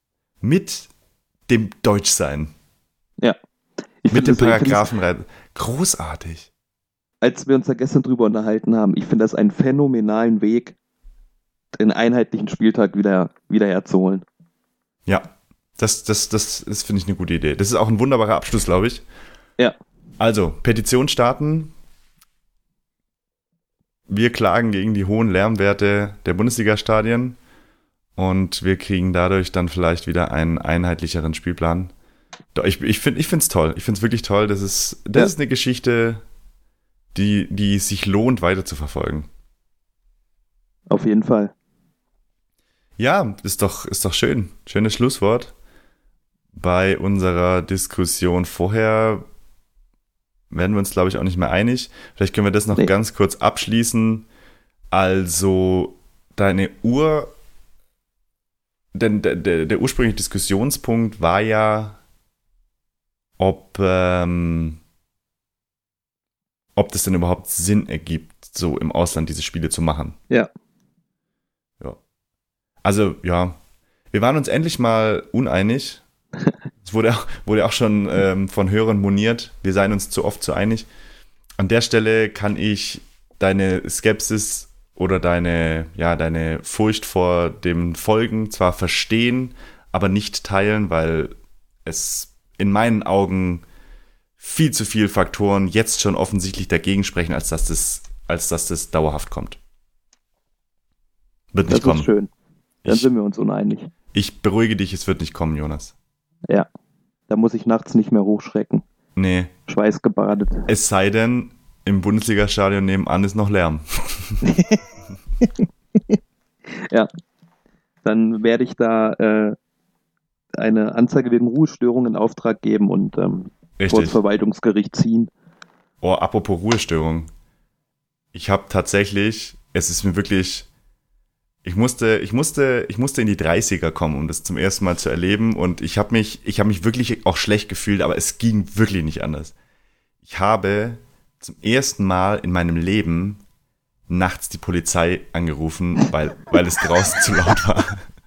mit dem Deutschsein. Ja. Ich Mit finde dem das so- ich finde Paragraphen rein. Großartig. als wir uns da gestern drüber unterhalten haben, ich finde das einen phänomenalen Weg, den einheitlichen Spieltag wieder, wieder herzuholen. Ja, Das, das, das, das finde ich eine gute Idee. Das ist auch ein wunderbarer Abschluss, glaube ich. Ja. Also, Petition starten. Wir klagen gegen die hohen Lärmwerte der Bundesliga-Stadien und wir kriegen dadurch dann vielleicht wieder einen einheitlicheren Spielplan. Doch, Ich, ich finde es toll. Ich finde es wirklich toll. Das ist, das Ja. ist eine Geschichte, die, die sich lohnt, weiter zu verfolgen. Auf jeden Fall. Ja, ist doch, ist doch schön. Schönes Schlusswort. Bei unserer Diskussion vorher werden wir uns, glaube ich, auch nicht mehr einig. Vielleicht können wir das noch Nee. ganz kurz abschließen. Also, deine Uhr, denn der, der, der ursprüngliche Diskussionspunkt war ja, ob, ähm, ob das denn überhaupt Sinn ergibt, so im Ausland diese Spiele zu machen. Ja. Ja. Also, ja, wir waren uns endlich mal uneinig. Es wurde auch, wurde auch schon ähm, von Hörern moniert, wir seien uns zu oft zu einig. An der Stelle kann ich deine Skepsis oder deine, ja, deine Furcht vor dem Folgen zwar verstehen, aber nicht teilen, weil es in meinen Augen viel zu viele Faktoren jetzt schon offensichtlich dagegen sprechen, als dass das, als dass das dauerhaft kommt. Wird Das nicht kommen. ist schön. Dann Ich, sind wir uns uneinig. ich beruhige dich, es wird nicht kommen, Jonas. Ja. Da muss ich nachts nicht mehr hochschrecken. Nee, Schweißgebadet. es sei denn, im Bundesliga-Stadion nebenan ist noch Lärm. Ja. Dann werde ich da äh, eine Anzeige wegen Ruhestörung in Auftrag geben und ähm, vor das Richtig. Verwaltungsgericht ziehen. Oh, apropos Ruhestörung. Ich habe tatsächlich, es ist mir wirklich, ich musste, ich musste, ich musste in die dreißiger kommen, um das zum ersten Mal zu erleben. Und ich habe mich, ich habe mich wirklich auch schlecht gefühlt, aber es ging wirklich nicht anders. Ich habe zum ersten Mal in meinem Leben nachts die Polizei angerufen, weil, weil es draußen zu laut war.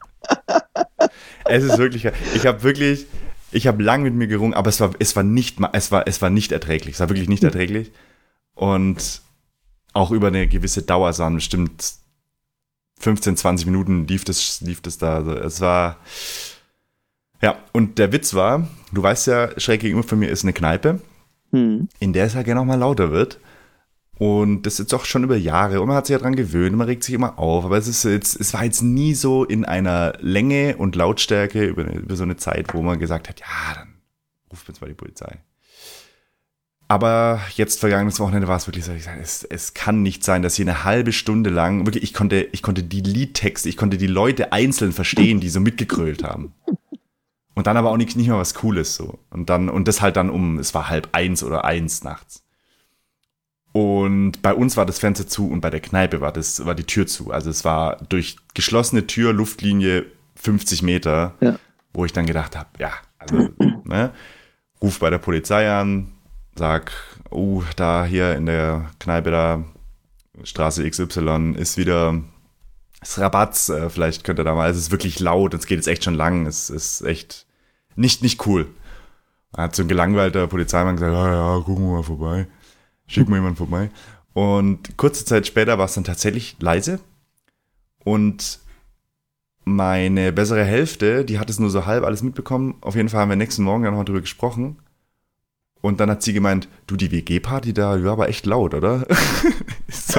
Es ist wirklich, ich habe wirklich, ich habe lang mit mir gerungen, aber es war, es war nicht, ma- es war, es war nicht erträglich. Es war wirklich nicht erträglich. Und auch über eine gewisse Dauer, es waren bestimmt fünfzehn, zwanzig Minuten lief das, lief das da. Also es war, ja, und der Witz war, du weißt ja, schräg gegenüber von mir ist eine Kneipe, Hm. in der es ja gerne auch mal lauter wird. Und das ist jetzt auch schon über Jahre und man hat sich ja dran gewöhnt, man regt sich immer auf, aber es ist jetzt, es war jetzt nie so in einer Länge und Lautstärke über, eine, über so eine Zeit, wo man gesagt hat, ja, dann ruft jetzt mal die Polizei. Aber jetzt vergangenes Wochenende war es wirklich so, ich sage, es, es kann nicht sein, dass hier eine halbe Stunde lang, wirklich, ich konnte, ich konnte die Liedtexte, ich konnte die Leute einzeln verstehen, die so mitgegrölt haben. Und dann aber auch nicht, nicht mal was Cooles so. Und dann, und das halt dann um, es war halb eins oder eins nachts. Und bei uns war das Fenster zu und bei der Kneipe war das, war die Tür zu. Also es war durch geschlossene Tür, Luftlinie fünfzig Meter, Ja. wo ich dann gedacht habe, ja, also, ne, ruf bei der Polizei an, sag, oh, da hier in der Kneipe da, Straße X Y, ist wieder das Rabatz, äh, vielleicht könnt ihr da mal, es ist wirklich laut, es geht jetzt echt schon lang, es ist echt nicht, nicht cool. Da hat so ein gelangweilter Polizeimann gesagt, ja, ja, gucken wir mal vorbei, schicken wir jemanden vorbei. Und kurze Zeit später war es dann tatsächlich leise und meine bessere Hälfte, die hat es nur so halb alles mitbekommen. Auf jeden Fall haben wir nächsten Morgen dann noch drüber gesprochen. Und dann hat sie gemeint, du, die W G-Party da, die war aber echt laut, oder? Ich so,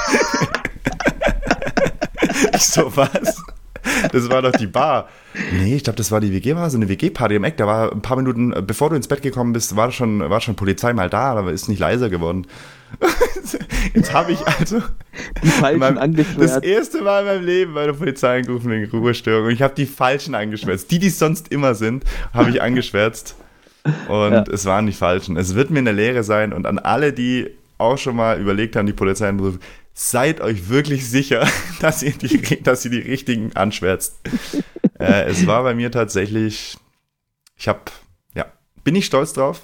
ich so, was? Das war doch die Bar. Nee, ich glaube, das war die W G-Bar, so eine W G-Party im Eck. Da war ein paar Minuten, bevor du ins Bett gekommen bist, war schon, war schon Polizei mal da, aber ist nicht leiser geworden. Jetzt habe ich also Die Falschen mein, das angeschwärzt. erste Mal in meinem Leben bei der Polizei angerufen wegen Ruhestörung. Und ich habe die Falschen angeschwärzt. Die, die es sonst immer sind, habe ich angeschwärzt. Und Ja. es waren die Falschen. Es wird mir eine Lehre sein. Und an alle, die auch schon mal überlegt haben, die Polizei anzurufen, seid euch wirklich sicher, dass ihr die, dass ihr die richtigen anschwärzt. äh, es war bei mir tatsächlich, ich habe, ja, bin ich stolz drauf.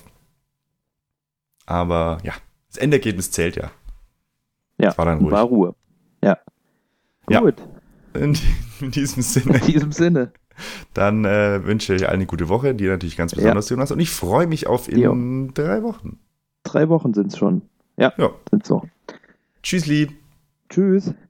Aber ja, das Endergebnis zählt ja. Ja, Es war dann ruhig. war Ruhe. Ja. Ja. Gut, In, in diesem Sinne. in diesem Sinne. Dann äh, wünsche ich allen eine gute Woche, dir natürlich ganz besonders, Jonas. Und ich freue mich auf in Jo. drei Wochen. Drei Wochen sind es schon. Ja, Ja. sind so. Tschüssli. Tschüss.